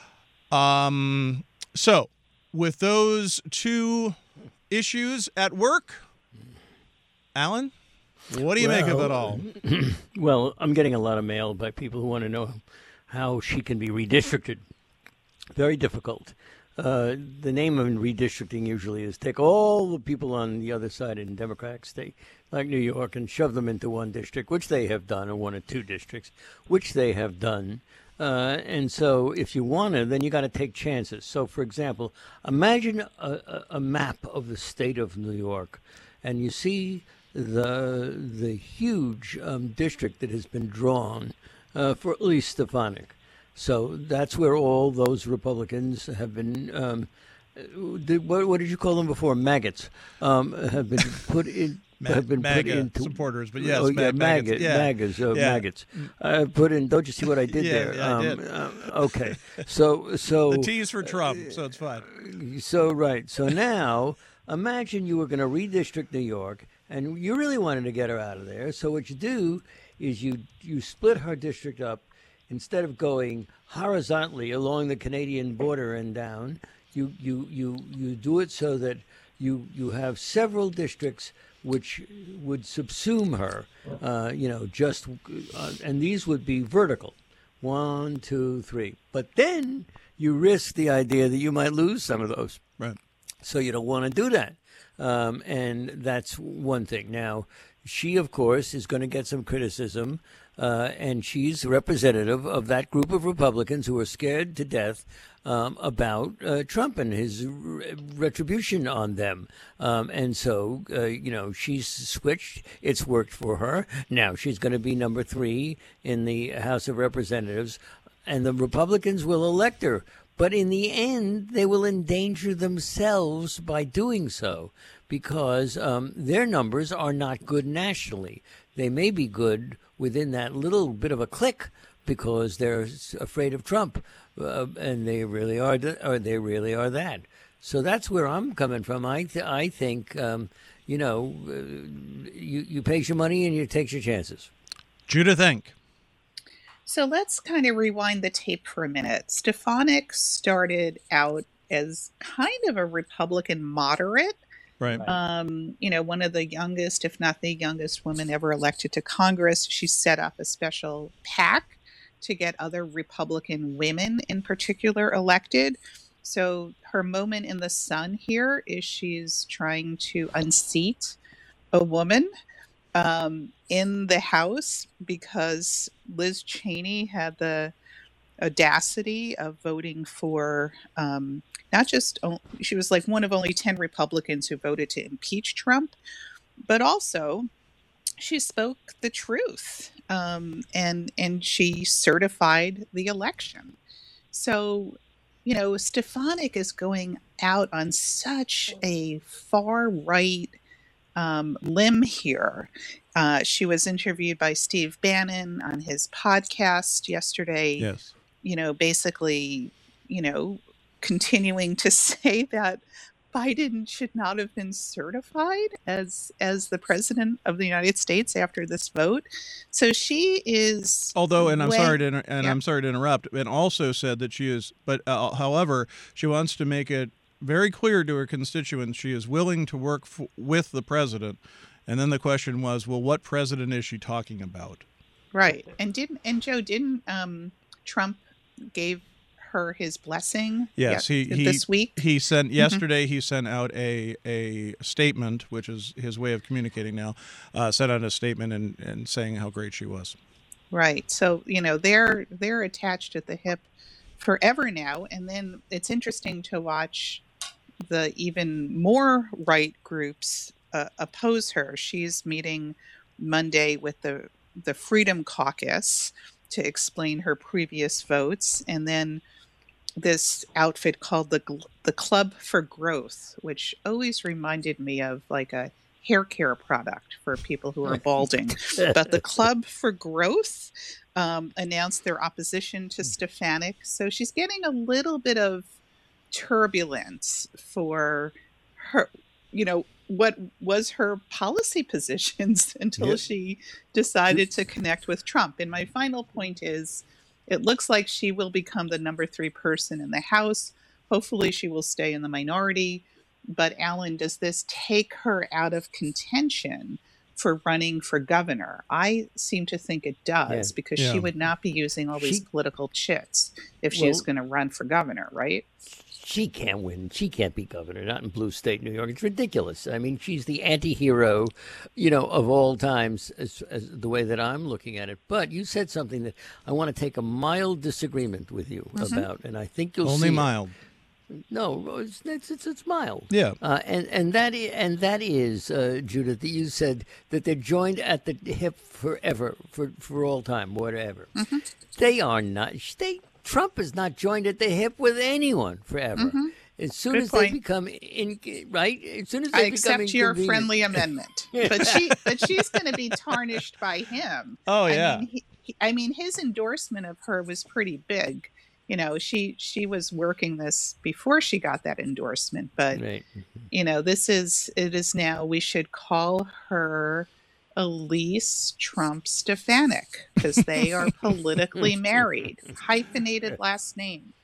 Um, so, with those two issues at work, Alan, what do you make of it all? Well, I'm getting a lot of mail by people who want to know how she can be redistricted. Very difficult. Uh, the name of redistricting usually is take all the people on the other side in Democratic state, like New York, and shove them into one district, which they have done, or one or two districts, which they have done. Uh, and so if you want to, then you got to take chances. So, for example, imagine a, a, a map of the state of New York, and you see the the huge um, district that has been drawn uh, for at least Stefanik. So that's where all those Republicans have been. Um, did, what, what did you call them before? Maggots um, have been put in. Ma- have been MAGA put into supporters, but yes, oh, ma- yeah, maggots, maggot, yeah. maggots, uh, Yeah. maggots. I put in. Don't you see what I did Yeah, there? yeah, I um, did. uh, okay, so so The T is for Trump, so it's fine. so right. So now imagine you were going to redistrict New York, and you really wanted to get her out of there. So what you do is you you split her district up. Instead of going horizontally along the Canadian border and down, you you you, you do it so that you you have several districts which would subsume her. Uh, you know, just uh, and these would be vertical. One, two, three. But then you risk the idea that you might lose some of those. Right. So you don't want to do that. Um, and that's one thing. Now, she, of course, is going to get some criticism, uh, and she's representative of that group of Republicans who are scared to death um, about uh, Trump and his re- retribution on them. Um, and so, uh, you know, she's switched. It's worked for her. Now she's going to be number three in the House of Representatives, and the Republicans will elect her. But in the end, they will endanger themselves by doing so, because um, their numbers are not good nationally. They may be good within that little bit of a clique because they're afraid of Trump, uh, and they really are. th- Or they really are that. So that's where I'm coming from. I th- I think um, you know uh, you you pay your money and you take your chances. Judith Enck. So let's kind of rewind the tape for a minute. Stefanik started out as kind of a Republican moderate. Right. Um, you know, one of the youngest, if not the youngest woman ever elected to Congress. She set up a special PAC to get other Republican women in particular elected. So her moment in the sun here is she's trying to unseat a woman um, in the House because Liz Cheney had the audacity of voting for um, not just, she was like one of only ten Republicans who voted to impeach Trump, but also she spoke the truth um, and, and she certified the election. So, you know, Stefanik is going out on such a far right um, limb here. Uh, she was interviewed by Steve Bannon on his podcast yesterday. Yes. You know, basically, you know, continuing to say that Biden should not have been certified as as the president of the United States after this vote. So she is. Although, and I'm way- sorry to inter- and yeah. I'm sorry to interrupt, and also said that she is, but uh, however, she wants to make it very clear to her constituents she is willing to work f- with the president. And then the question was, well, what president is she talking about? Right, and didn't and Joe didn't um, Trump gave her his blessing? Yes, yeah, he, he this week. he sent yesterday. He sent out a a statement, which is his way of communicating now. Uh, sent out a statement and, and saying how great she was. Right. So, you know, they're they're attached at the hip forever now. And then it's interesting to watch the even more right groups uh, oppose her. She's meeting Monday with the the Freedom Caucus to explain her previous votes, and then this outfit called the the Club for Growth, which always reminded me of like a hair care product for people who are balding. But the Club for Growth um, announced their opposition to Stefanik. So she's getting a little bit of turbulence for her, you know, what was her policy positions until Yeah. she decided to connect with Trump. And my final point is, It looks like she will become the number three person in the House. Hopefully she will stay in the minority. But Alan, does this take her out of contention for running for governor? I seem to think it does, Yeah. because Yeah. she would not be using all these She- political chits if she Well- was going to run for governor, right? She can't win. She can't be governor, not in blue state New York. It's ridiculous. I mean, she's the anti-hero, you know, of all times, as, as the way that I'm looking at it. But you said something that I want to take a mild disagreement with you about, and I think you'll Only see it. mild. No, it's it's it's, it's mild. Yeah. Uh, and and that is, and that is uh, Judith, that you said that they're joined at the hip forever, for for all time, whatever. They are not. They Trump is not joined at the hip with anyone forever. As soon Good as point. they become in, right, as soon as I they become accept your inconvenient- friendly amendment, but she, but she's going to be tarnished by him. Oh, I yeah. mean, he, he, I mean, his endorsement of her was pretty big. You know, she she was working this before she got that endorsement, but Right. you know, this is it is now. We should call her Elise Trump Stefanik, because they are politically married, hyphenated last name.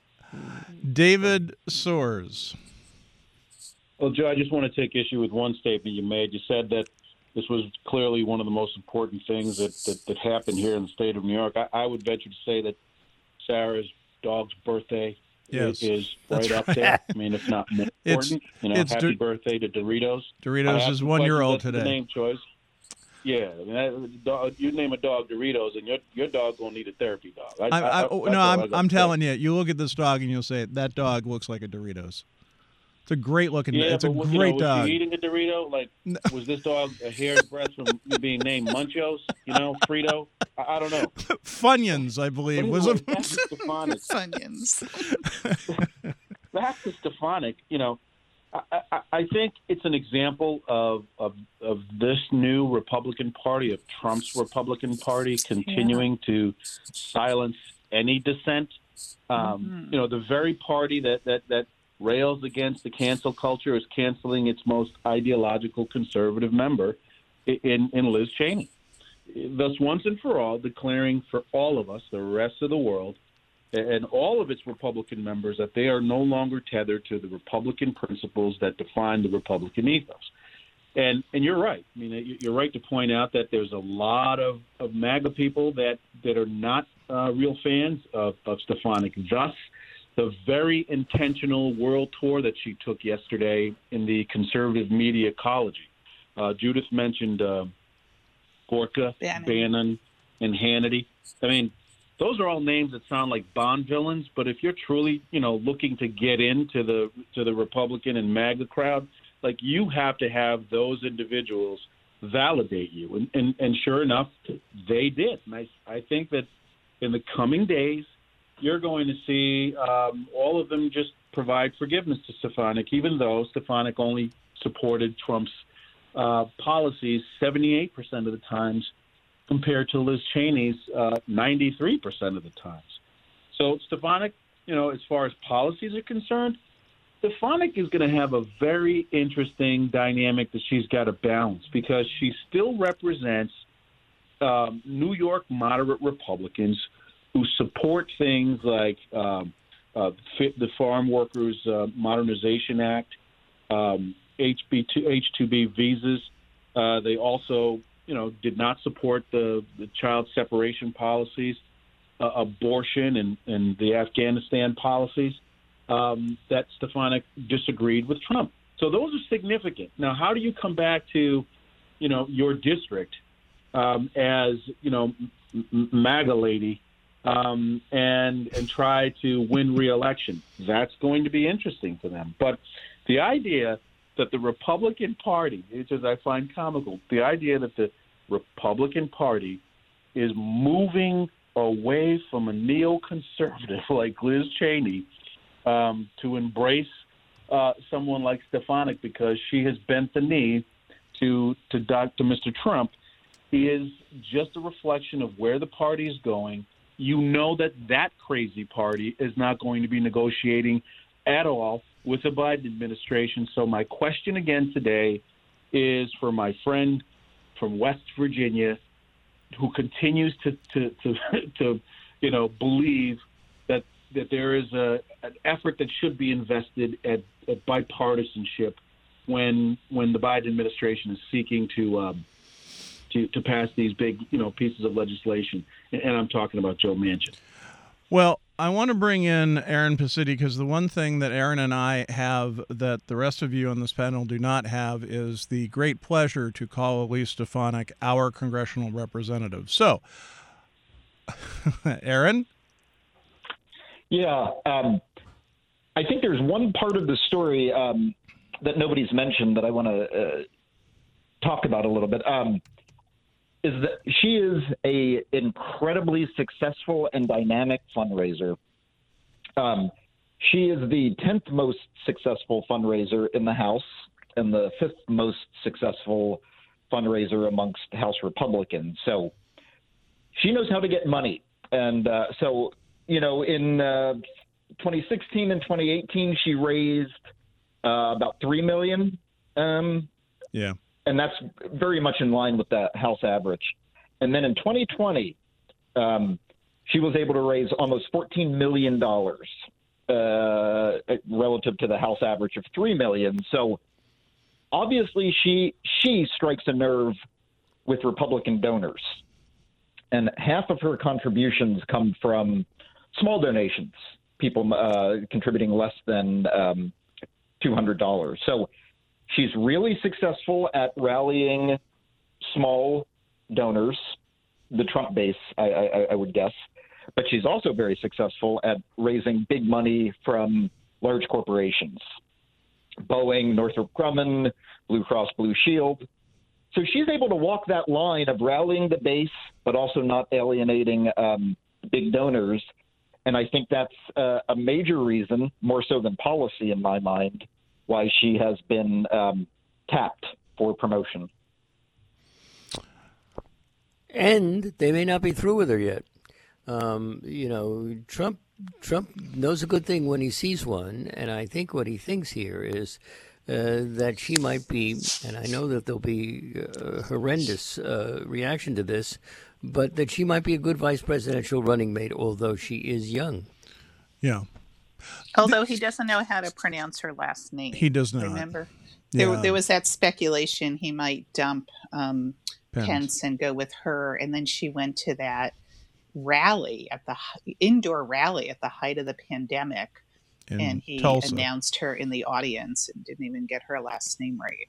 David Soares. Well, Joe, I just want to take issue with one statement you made. You said that this was clearly one of the most important things that, that, that happened here in the state of New York. I, I would venture to say that Sarah's dog's birthday Yes, is, is that's right up there. I mean, if not more It's- important. You know, it's happy Dor- birthday to Doritos. I Doritos have is some one year old questions as to the today. name choice. Yeah, I mean, that, dog, you name a dog Doritos, and your your dog gonna need a therapy dog. I, I, I, I, oh, that's no, all I I'm, got I'm to say. telling you. You look at this dog and you'll say that dog looks like a Doritos. It's a great looking. Yeah, it's a but what- great you know, dog. Was she eating a Dorito? Like, was this dog a hair's breadth from being named Munchos? You know, Frito? I, I don't know. Funyuns, I believe, But was anyway, a. back to Stefanik. Funyuns. Back to Stefanik. You know, I, I, I think it's an example of, of of this new Republican Party, of Trump's Republican Party, continuing to silence any dissent. Um, Mhm. You know, the very party that, that, that rails against the cancel culture is canceling its most ideological conservative member in, in Liz Cheney. Thus, once and for all, declaring for all of us, the rest of the world, and all of its Republican members, that they are no longer tethered to the Republican principles that define the Republican ethos. And and you're right. I mean, you're right to point out that there's a lot of, of MAGA people that, that are not uh, real fans of, of Stefanik. Thus, the very intentional world tour that she took yesterday in the conservative media ecology. Uh, Judith mentioned uh, Gorka, Bannon. Bannon, and Hannity. I mean, those are all names that sound like Bond villains, but if you're truly, you know, looking to get into the to the Republican and MAGA crowd, like, you have to have those individuals validate you. And, and, and sure enough, they did. And I, I think that in the coming days, you're going to see um, all of them just provide forgiveness to Stefanik, even though Stefanik only supported Trump's uh, policies seventy-eight percent of the times compared to Liz Cheney's uh, ninety-three percent of the times. So Stefanik, you know, as far as policies are concerned, Stefanik is going to have a very interesting dynamic that she's got to balance, because she still represents um, New York moderate Republicans who support things like um, uh, the Farm Workers uh, Modernization Act, um, H B two, H two B visas. Uh, they also, you know, did not support the, the child separation policies, uh, abortion, and, and the Afghanistan policies. Um, that Stefanik disagreed with Trump. So those are significant. Now, how do you come back to, you know, your district um, as, you know, M- MAGA lady um, and and try to win re-election? That's going to be interesting for them. But the idea that the Republican Party, which is I find comical, the idea that the Republican Party is moving away from a neoconservative like Liz Cheney Um, to embrace uh, someone like Stefanik because she has bent the knee to to Doctor Mister Trump is just a reflection of where the party is going. You know that that crazy party is not going to be negotiating at all with the Biden administration. So my question again today is for my friend from West Virginia who continues to to to, to you know, believe that that there is a an effort that should be invested at, at bipartisanship when when the Biden administration is seeking to um, to to pass these big, you know, pieces of legislation. And, and I'm talking about Joe Manchin. Well, I want to bring in Aaron Pacitti because the one thing that Aaron and I have that the rest of you on this panel do not have is the great pleasure to call Elise Stefanik our congressional representative. So, Aaron? Yeah, um, I think there's one part of the story um, that nobody's mentioned that I want to uh, talk about a little bit. Um, is that she is a incredibly successful and dynamic fundraiser. Um, she is the tenth most successful fundraiser in the House and the fifth most successful fundraiser amongst House Republicans. So she knows how to get money. And uh, so, you know, in uh, twenty sixteen and twenty eighteen, she raised uh, about three million dollars. Um, yeah. And that's very much in line with the House average. And then in twenty twenty, um, she was able to raise almost fourteen million dollars uh, relative to the House average of three million dollars. So obviously she she strikes a nerve with Republican donors. And half of her contributions come from small donations, people uh, contributing less than um, two hundred dollars. So she's really successful at rallying small donors, the Trump base, I, I, I would guess. But she's also very successful at raising big money from large corporations, Boeing, Northrop Grumman, Blue Cross Blue Shield. So she's able to walk that line of rallying the base, but also not alienating um, big donors. And I think that's uh, a major reason, more so than policy in my mind, why she has been um, tapped for promotion. And they may not be through with her yet. Um, you know, Trump Trump knows a good thing when he sees one, and I think what he thinks here is uh, that she might be, and I know that there'll be a horrendous uh, reaction to this, but that she might be a good vice presidential running mate, although she is young. Yeah. Although he doesn't know how to pronounce her last name. He does not. Remember? Yeah. There, there was that speculation he might dump um, Pence. Pence and go with her. And then she went to that rally, at the indoor rally at the height of the pandemic. In and he Tulsa. announced her in the audience and didn't even get her last name right.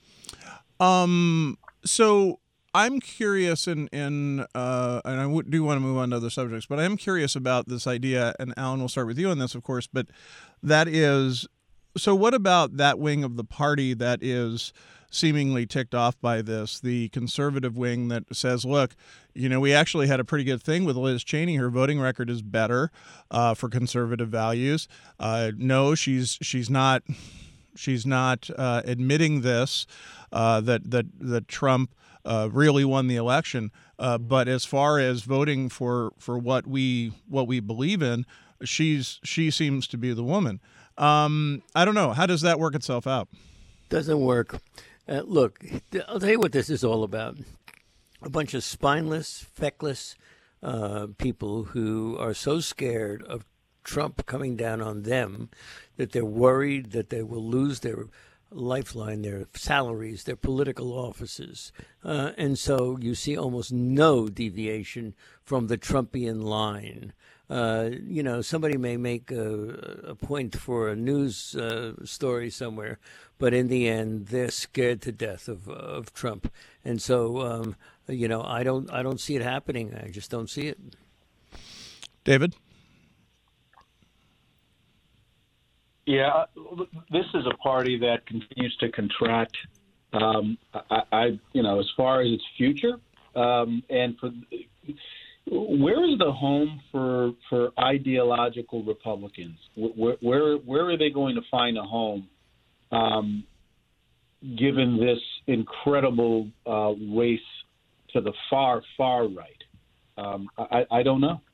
Um. So I'm curious, in in uh, and I w- do want to move on to other subjects, but I am curious about this idea. And Alan, we'll start with you on this, of course. But that is, so what about that wing of the party that is seemingly ticked off by this, the conservative wing that says, look, you know, we actually had a pretty good thing with Liz Cheney. Her voting record is better uh, for conservative values. Uh, no, she's she's not she's not uh, admitting this uh, that that that Trump uh, really won the election. Uh, but as far as voting for for what we what we believe in, she's she seems to be the woman. Um, I don't know. How does that work itself out? Doesn't work. Uh, look, I'll tell you what this is all about. A bunch of spineless, feckless uh, people who are so scared of Trump coming down on them that they're worried that they will lose their lifeline, their salaries, their political offices. Uh, and so you see almost no deviation from the Trumpian line. Uh, you know, somebody may make a, a point for a news uh, story somewhere, but in the end, they're scared to death of of Trump, and so um, you know, I don't I don't see it happening. I just don't see it. David? Yeah, this is a party that continues to contract. Um, I, I, you know, as far as its future, um, and for. Where is the home for for ideological Republicans? Where where where are they going to find a home, um, given this incredible uh, race to the far far right? Um, I, I don't know.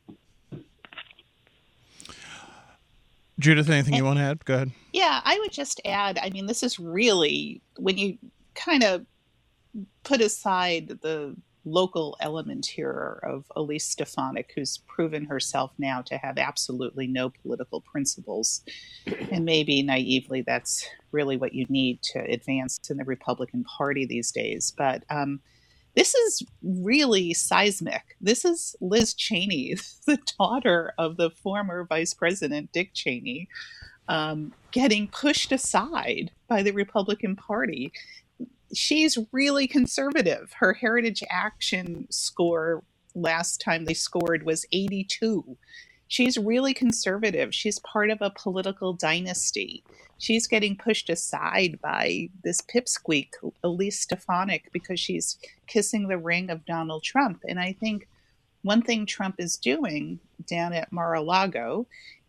Judith, anything you want to add? Go ahead. Yeah, I would just add, I mean, this is really, when you kind of put aside the local element here of Elise Stefanik, who's proven herself now to have absolutely no political principles. And maybe naively, that's really what you need to advance in the Republican Party these days. But um, this is really seismic. This is Liz Cheney, the daughter of the former Vice President Dick Cheney, um, getting pushed aside by the Republican Party. She's really conservative. Her Heritage Action score last time they scored was eighty-two. She's really conservative. She's part of a political dynasty. She's getting pushed aside by this pipsqueak, Elise Stefanik, because she's kissing the ring of Donald Trump. And I think one thing Trump is doing down at Mar-a-Lago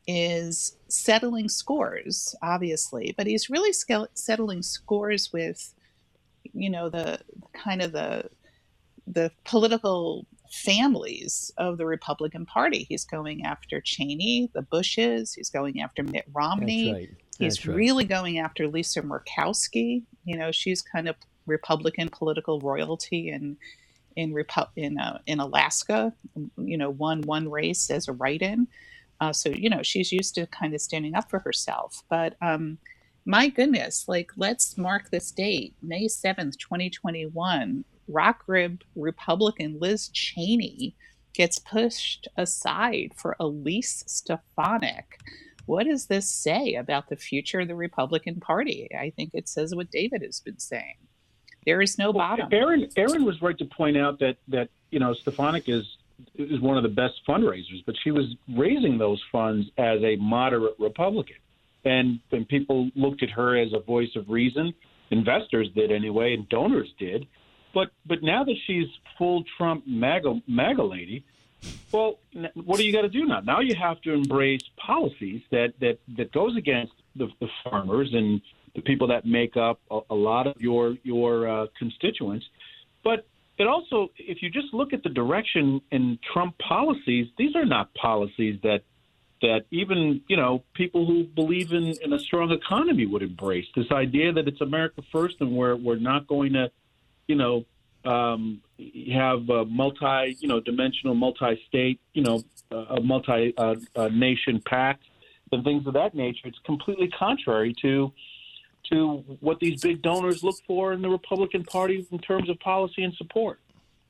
is settling scores, obviously, but he's really settling scores with, you know, the kind of the the political families of the Republican Party. He's going after Cheney, the Bushes. He's going after Mitt Romney. That's right. He's That's right. really going after Lisa Murkowski. You know, she's kind of Republican political royalty in in Repu- in uh, in Alaska. You know, won one race as a write-in. Uh, so you know, she's used to kind of standing up for herself. But um, my goodness, like, let's mark this date, May seventh, twenty twenty-one. Rock rib Republican Liz Cheney gets pushed aside for Elise Stefanik. What does this say about the future of the Republican Party? I think it says what David has been saying. There is no bottom. Aaron, Aaron was right to point out that, that you know, Stefanik is is one of the best fundraisers, but she was raising those funds as a moderate Republican. And, and people looked at her as a voice of reason. Investors did anyway, and donors did. But but now that she's full Trump MAGA, MAGA lady, well, what do you got to do now? Now you have to embrace policies that, that, that goes against the, the farmers and the people that make up a, a lot of your your uh, constituents. But it also, if you just look at the direction in Trump policies, these are not policies that that even, you know, people who believe in, in a strong economy would embrace. This idea that it's America first and we're we're not going to, you know, um, have a multi, you know, dimensional, multi-state, you know, uh, a multi-nation uh, uh, pact and things of that nature. It's completely contrary to to what these big donors look for in the Republican Party in terms of policy and support.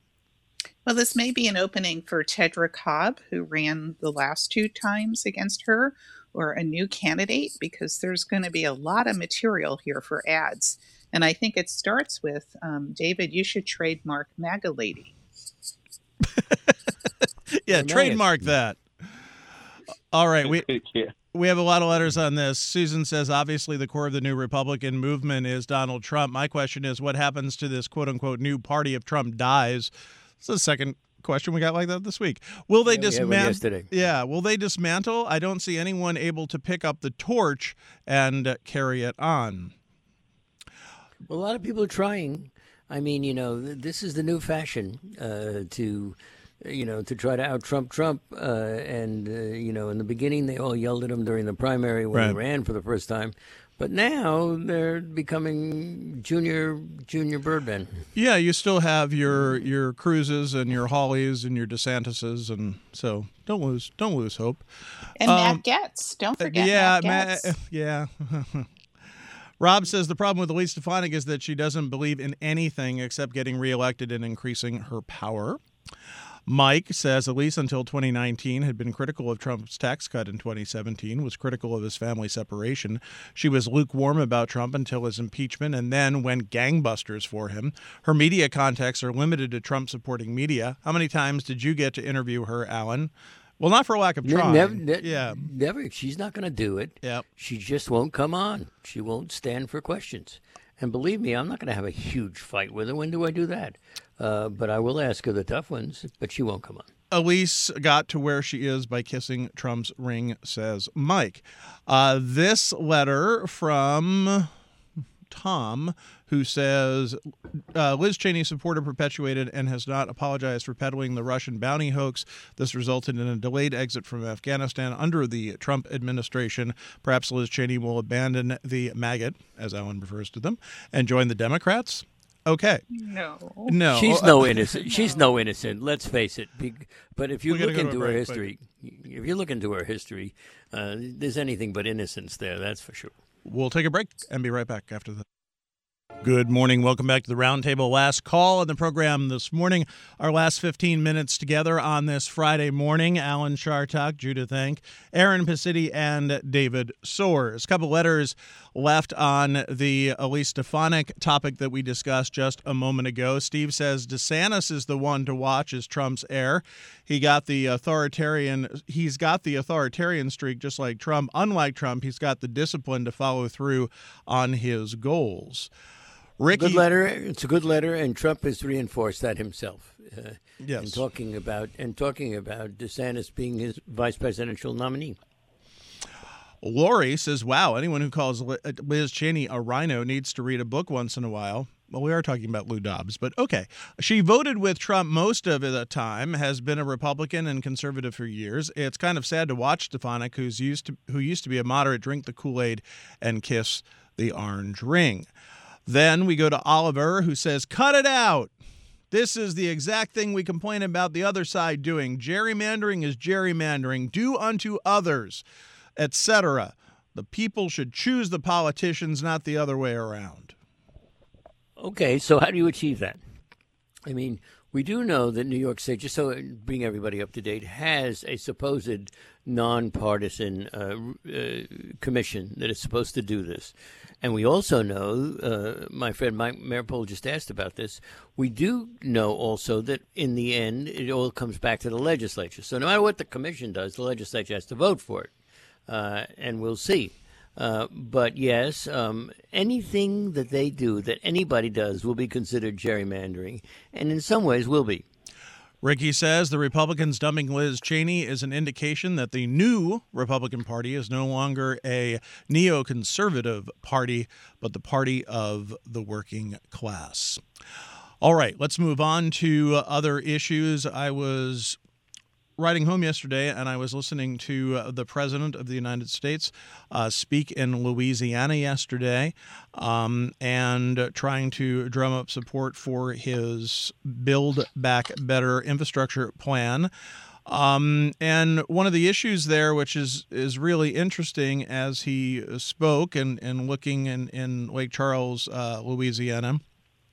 Well, this may be an opening for Tedra Cobb, who ran the last two times against her, or a new candidate, because there's going to be a lot of material here for ads. And I think it starts with, um, David, you should trademark MAGA lady. Yeah, trademark that. All right. We yeah. we have a lot of letters on this. Susan says, obviously, the core of the new Republican movement is Donald Trump. My question is, what happens to this quote-unquote new party if Trump dies? This is the second question we got like that this week. Will they Yeah, we had one dismantle? yesterday. Yeah, will they dismantle? I don't see anyone able to pick up the torch and uh, carry it on. Well, a lot of people are trying. I mean, you know, th- this is the new fashion uh, to, you know, to try to out-Trump Trump. Uh, and, uh, you know, in the beginning, they all yelled at him during the primary when he Right. ran for the first time. But now they're becoming junior junior Birdmen. Yeah, you still have your your Cruzes and your Hawleys and your DeSantises, and so don't lose don't lose hope. And Um, Matt Gaetz. Don't forget yeah, Matt Gaetz. Ma- yeah. Rob says the problem with Elise Stefanik is that she doesn't believe in anything except getting reelected and increasing her power. Mike says Elise, until twenty nineteen, had been critical of Trump's tax cut in twenty seventeen, was critical of his family separation. She was lukewarm about Trump until his impeachment and then went gangbusters for him. Her media contacts are limited to Trump-supporting media. How many times did you get to interview her, Alan? Well, not for lack of trying. Never, ne- yeah. never. She's not going to do it. Yep. She just won't come on. She won't stand for questions. And believe me, I'm not going to have a huge fight with her. When do I do that? Uh, but I will ask her the tough ones, but she won't come on. Elise got to where she is by kissing Trump's ring, says Mike. Uh, this letter from Tom, who says uh, Liz Cheney supporter perpetuated and has not apologized for peddling the Russian bounty hoax. This resulted in a delayed exit from Afghanistan under the Trump administration. Perhaps Liz Cheney will abandon the maggot, as Alan refers to them, and join the Democrats. Okay. No. No. She's uh, no innocent. She's no innocent. Let's face it. Be- But if you We gotta look go to a into her break, history, if you look into her history, uh, there's anything but innocence there. That's for sure. We'll take a break and be right back after this. Good morning. Welcome back to the Roundtable. Last call in the program this morning. Our last fifteen minutes together on this Friday morning. Alan Chartock, Judith Enck, Aaron Pacitti, and David Soares. A couple letters left on the Elise Stefanik topic that we discussed just a moment ago. Steve says DeSantis is the one to watch as Trump's heir. He got the authoritarian. He's got the authoritarian streak just like Trump. Unlike Trump, he's got the discipline to follow through on his goals. Ricky, Good letter. It's a good letter, and Trump has reinforced that himself. Uh, Yes. And talking about and talking about DeSantis being his vice presidential nominee. Lori says, wow, anyone who calls Liz Cheney a rhino needs to read a book once in a while. Well, we are talking about Lou Dobbs, but okay. She voted with Trump most of the time, has been a Republican and conservative for years. It's kind of sad to watch Stefanik, who's used to, who used to be a moderate, drink the Kool-Aid and kiss the orange ring. Then we go to Oliver, who says, cut it out. This is the exact thing we complain about the other side doing. Gerrymandering is gerrymandering. Do unto others, et cetera. The people should choose the politicians, not the other way around. Okay, so how do you achieve that? I mean, we do know that New York State, just so bring everybody up to date, has a supposed nonpartisan uh, uh, commission that is supposed to do this. And we also know, uh, my friend Mike Maripol just asked about this, we do know also that in the end, it all comes back to the legislature. So no matter what the commission does, the legislature has to vote for it. Uh, and we'll see. Uh, but yes, um, anything that they do, that anybody does, will be considered gerrymandering, and in some ways will be. Ricky says the Republicans dumping Liz Cheney is an indication that the new Republican Party is no longer a neoconservative party, but the party of the working class. All right, let's move on to other issues. I was riding home yesterday, and I was listening to uh, the President of the United States uh, speak in Louisiana yesterday, um, and uh, trying to drum up support for his Build Back Better infrastructure plan. Um, and one of the issues there, which is, is really interesting as he spoke and, and looking in, in Lake Charles, uh, Louisiana,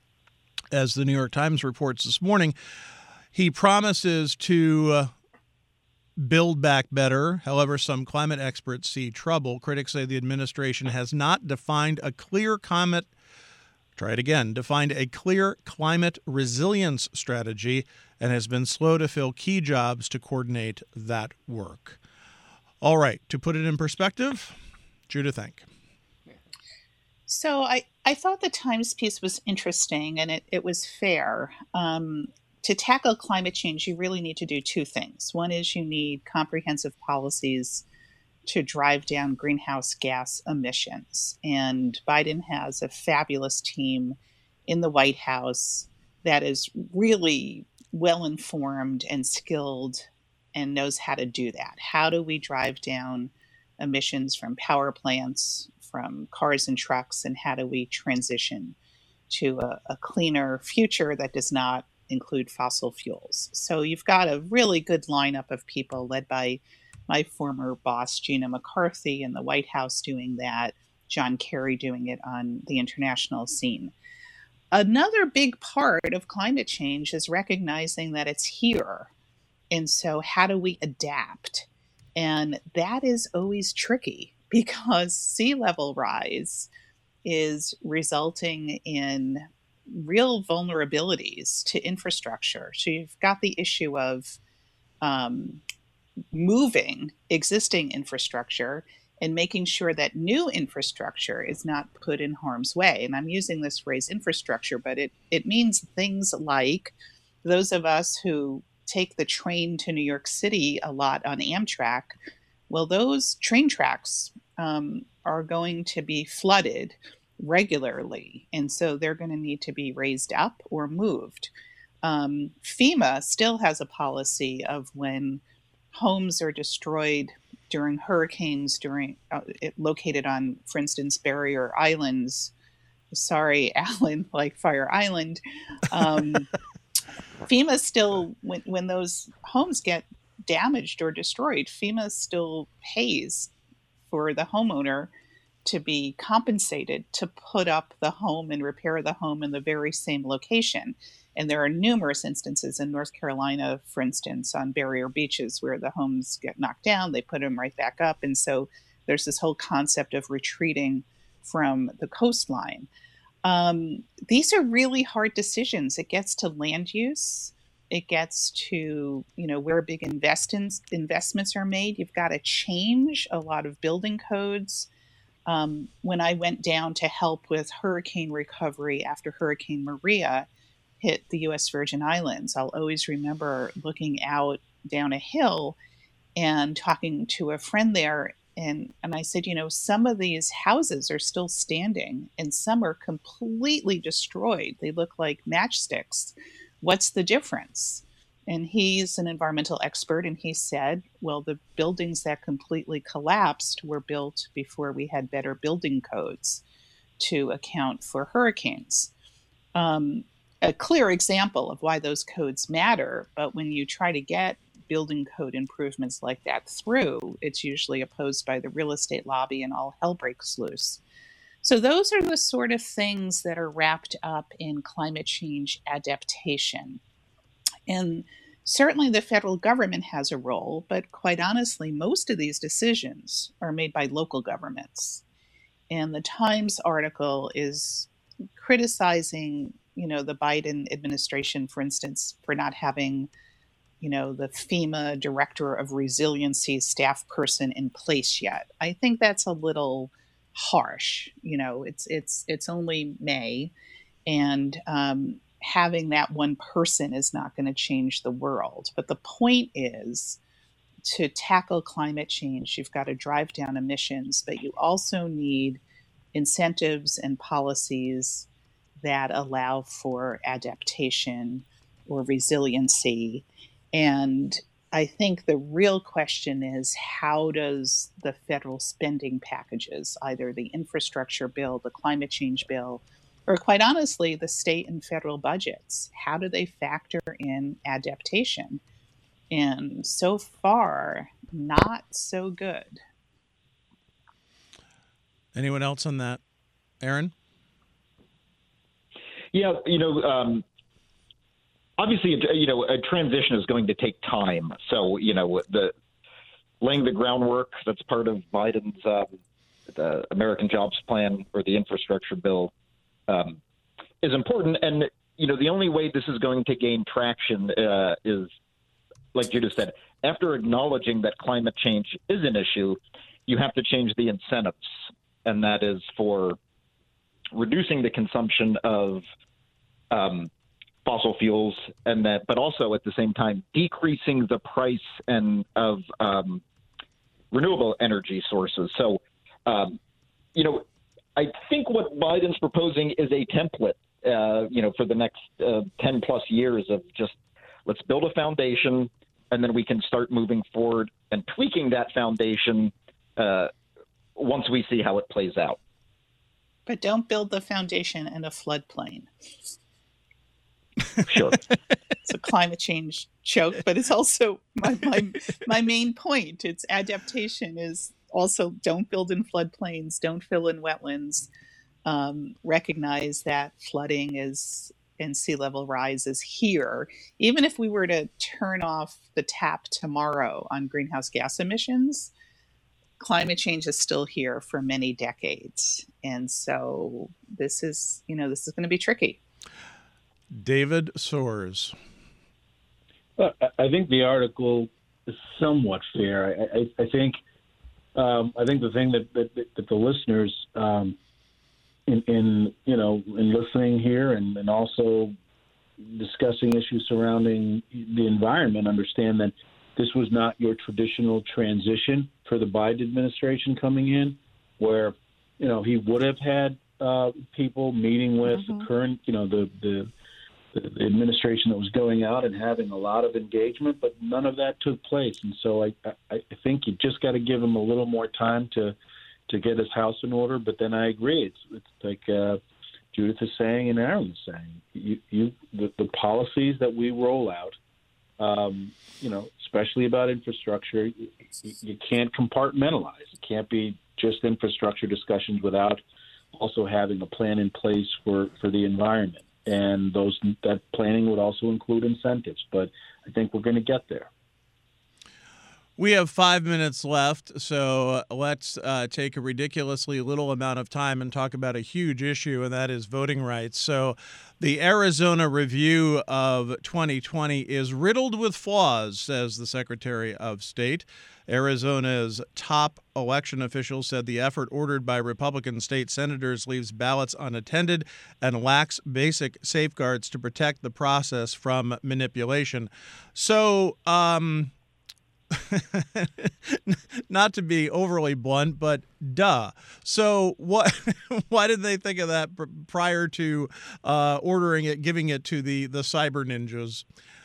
as the New York Times reports this morning, he promises to uh, build back better. However, some climate experts see trouble. Critics say the administration has not defined a clear climate, try it again, defined a clear climate resilience strategy and has been slow to fill key jobs to coordinate that work. All right, to put it in perspective, Judith Enck. So I, I thought the Times piece was interesting and it, it was fair. Um, to tackle climate change, you really need to do two things. One is you need comprehensive policies to drive down greenhouse gas emissions. And Biden has a fabulous team in the White House that is really well-informed and skilled and knows how to do that. How do we drive down emissions from power plants, from cars and trucks, and how do we transition to a, a cleaner future that does not include fossil fuels? So you've got a really good lineup of people led by my former boss, Gina McCarthy, in the White House doing that, John Kerry doing it on the international scene. Another big part of climate change is recognizing that it's here. And so how do we adapt? And that is always tricky because sea level rise is resulting in real vulnerabilities to infrastructure. So you've got the issue of um, moving existing infrastructure and making sure that new infrastructure is not put in harm's way. And I'm using this phrase infrastructure, but it, it means things like those of us who take the train to New York City a lot on Amtrak, well, those train tracks um, are going to be flooded regularly. And so they're going to need to be raised up or moved. Um, FEMA still has a policy of when homes are destroyed during hurricanes, during uh, it, located on, for instance, barrier islands sorry, Alan, like Fire Island, um, FEMA still, when, when those homes get damaged or destroyed, FEMA still pays for the homeowner to be compensated to put up the home and repair the home in the very same location. And there are numerous instances in North Carolina, for instance, on barrier beaches where the homes get knocked down, they put them right back up. And so there's this whole concept of retreating from the coastline. Um, these are really hard decisions. It gets to land use. It gets to, you know, where big investments investments are made. You've got to change a lot of building codes. Um, when I went down to help with hurricane recovery after Hurricane Maria hit the U S Virgin Islands, I'll always remember looking out down a hill and talking to a friend there. And, and I said, you know, some of these houses are still standing and some are completely destroyed. They look like matchsticks. What's the difference? And he's an environmental expert, and he said, well, the buildings that completely collapsed were built before we had better building codes to account for hurricanes. Um, a clear example of why those codes matter, but when you try to get building code improvements like that through, it's usually opposed by the real estate lobby and all hell breaks loose. So those are the sort of things that are wrapped up in climate change adaptation. And certainly the federal government has a role, but quite honestly, most of these decisions are made by local governments. And the Times article is criticizing, you know, the Biden administration, for instance, for not having, you know, the FEMA Director of Resiliency staff person in place yet. I think that's a little harsh. You know, it's it's it's only May, and um, having that one person is not going to change the world. But the point is, to tackle climate change, you've got to drive down emissions, but you also need incentives and policies that allow for adaptation or resiliency. And I think the real question is, how does the federal spending packages, either the infrastructure bill, the climate change bill, or quite honestly, the state and federal budgets, how do they factor in adaptation? And so far, not so good. Anyone else on that? Aaron? Yeah, you know, um, obviously, you know, a transition is going to take time. So, you know, the laying the groundwork, that's part of Biden's um, the American Jobs Plan or the infrastructure bill, um, is important. And, you know, the only way this is going to gain traction uh, is, like Judith said, after acknowledging that climate change is an issue, you have to change the incentives. And that is for reducing the consumption of um, fossil fuels, and that, but also at the same time decreasing the price and of um, renewable energy sources. So, um, you know, I think what Biden's proposing is a template, uh, you know, for the next uh, ten plus years of just let's build a foundation, and then we can start moving forward and tweaking that foundation uh, once we see how it plays out. But don't build the foundation in a floodplain. Sure. It's a climate change joke, but it's also my, my my main point. It's adaptation is also don't build in floodplains, don't fill in wetlands, um, recognize that flooding is and sea level rise is here. Even if we were to turn off the tap tomorrow on greenhouse gas emissions, climate change is still here for many decades. And so this is, you know, this is going to be tricky. David Soares. Well, I think the article is somewhat fair. I, I, I think um, I think the thing that, that, that the listeners um, in, in you know in listening here and, and also discussing issues surrounding the environment understand that this was not your traditional transition for the Biden administration coming in, where you know he would have had uh, people meeting with mm-hmm. the current you know the the the administration that was going out and having a lot of engagement, but none of that took place. And so I, I, I think you just got to give him a little more time to, to get his house in order. But then I agree. It's, it's like, uh, Judith is saying and Aaron is saying. You, you, the, the policies that we roll out, um, you know, especially about infrastructure, you, you can't compartmentalize. It can't be just infrastructure discussions without also having a plan in place for, for the environment. And those that planning would also include incentives. But I think we're going to get there. We have five minutes left, so let's uh, take a ridiculously little amount of time and talk about a huge issue, and that is voting rights. So the Arizona review of twenty twenty is riddled with flaws, says the Secretary of State. Arizona's top election official said the effort ordered by Republican state senators leaves ballots unattended and lacks basic safeguards to protect the process from manipulation. So, um... not to be overly blunt, but duh. So what? Why did they think of that prior to uh, ordering it, giving it to the, the cyber ninjas?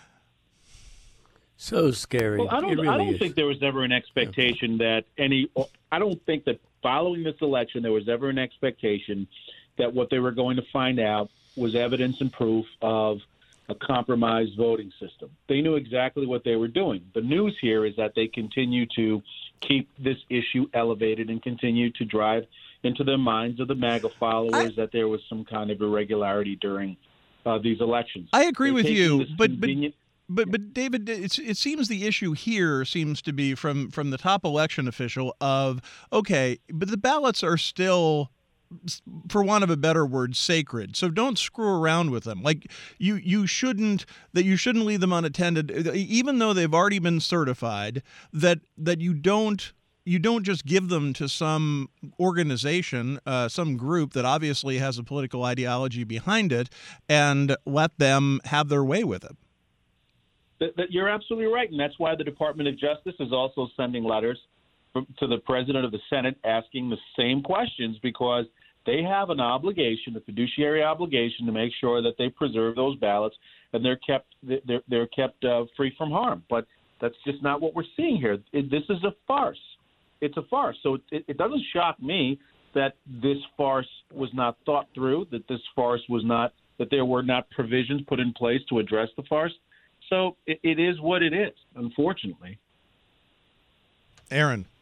So scary. Well, I don't. Really I don't is. think there was ever an expectation that any. I don't think that following this election there was ever an expectation that what they were going to find out was evidence and proof of a compromised voting system. They knew exactly what they were doing. The news here is that they continue to keep this issue elevated and continue to drive into the minds of the MAGA followers I, that there was some kind of irregularity during uh, these elections. I agree They're with you, but convenient- but but but David, it's, it seems the issue here seems to be from from the top election official of okay, but the ballots are still, for want of a better word, sacred. So don't screw around with them. Like you, you shouldn't that you shouldn't leave them unattended, even though they've already been certified. That that you don't you don't just give them to some organization, uh, some group that obviously has a political ideology behind it, and let them have their way with it. That, that you're absolutely right, and that's why the Department of Justice is also sending letters to the President of the Senate asking the same questions because they have an obligation, a fiduciary obligation, to make sure that they preserve those ballots and they're kept they're they're kept uh, free from harm. But that's just not what we're seeing here. It, this is a farce. It's a farce. So it, it doesn't shock me that this farce was not thought through, that this farce was not that there were not provisions put in place to address the farce. So it, it is what it is, unfortunately. Aaron.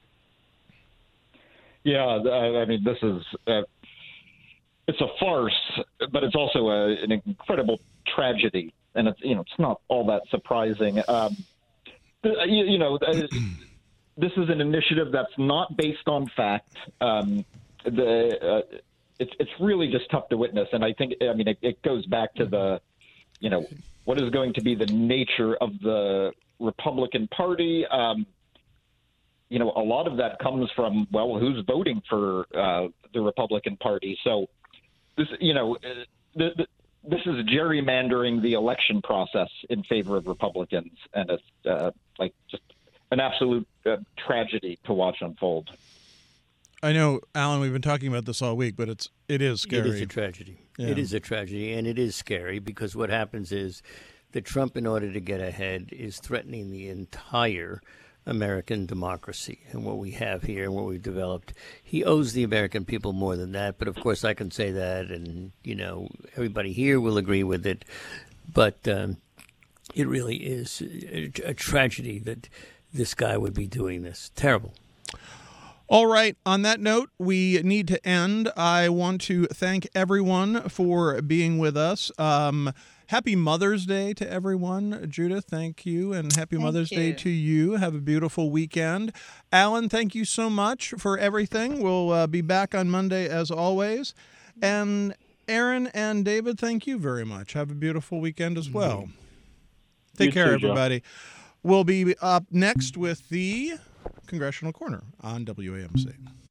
Yeah, I mean, this is uh, it's a farce, but it's also a, an incredible tragedy, and it's you know it's not all that surprising. Um, you, you know, this is an initiative that's not based on fact. Um, the uh, it's it's really just tough to witness, and I think I mean it, it goes back to the you know what is going to be the nature of the Republican Party. Um, You know, a lot of that comes from, well, who's voting for uh, the Republican Party. So, this, you know, the, the, this is gerrymandering the election process in favor of Republicans, and it's uh, like just an absolute uh, tragedy to watch unfold. I know, Alan, we've been talking about this all week, but it's it is scary. It is a tragedy. Yeah. It is a tragedy, and it is scary because what happens is that Trump, in order to get ahead, is threatening the entire American democracy and what we have here and what we've developed. He owes the American people more than that, but of course I can say that, and you know everybody here will agree with it. But um, it really is a, a tragedy that this guy would be doing this. Terrible. All right. On that note, we need to end. I want to thank everyone for being with us. Um, Happy Mother's Day to everyone. Judith, thank you, and happy Thank Mother's you. Day to you. Have a beautiful weekend. Alan, thank you so much for everything. We'll uh, be back on Monday as always. And Aaron and David, thank you very much. Have a beautiful weekend as well. Mm-hmm. Take You care, too, Joe. everybody. We'll be up next with the Congressional Corner on W A M C.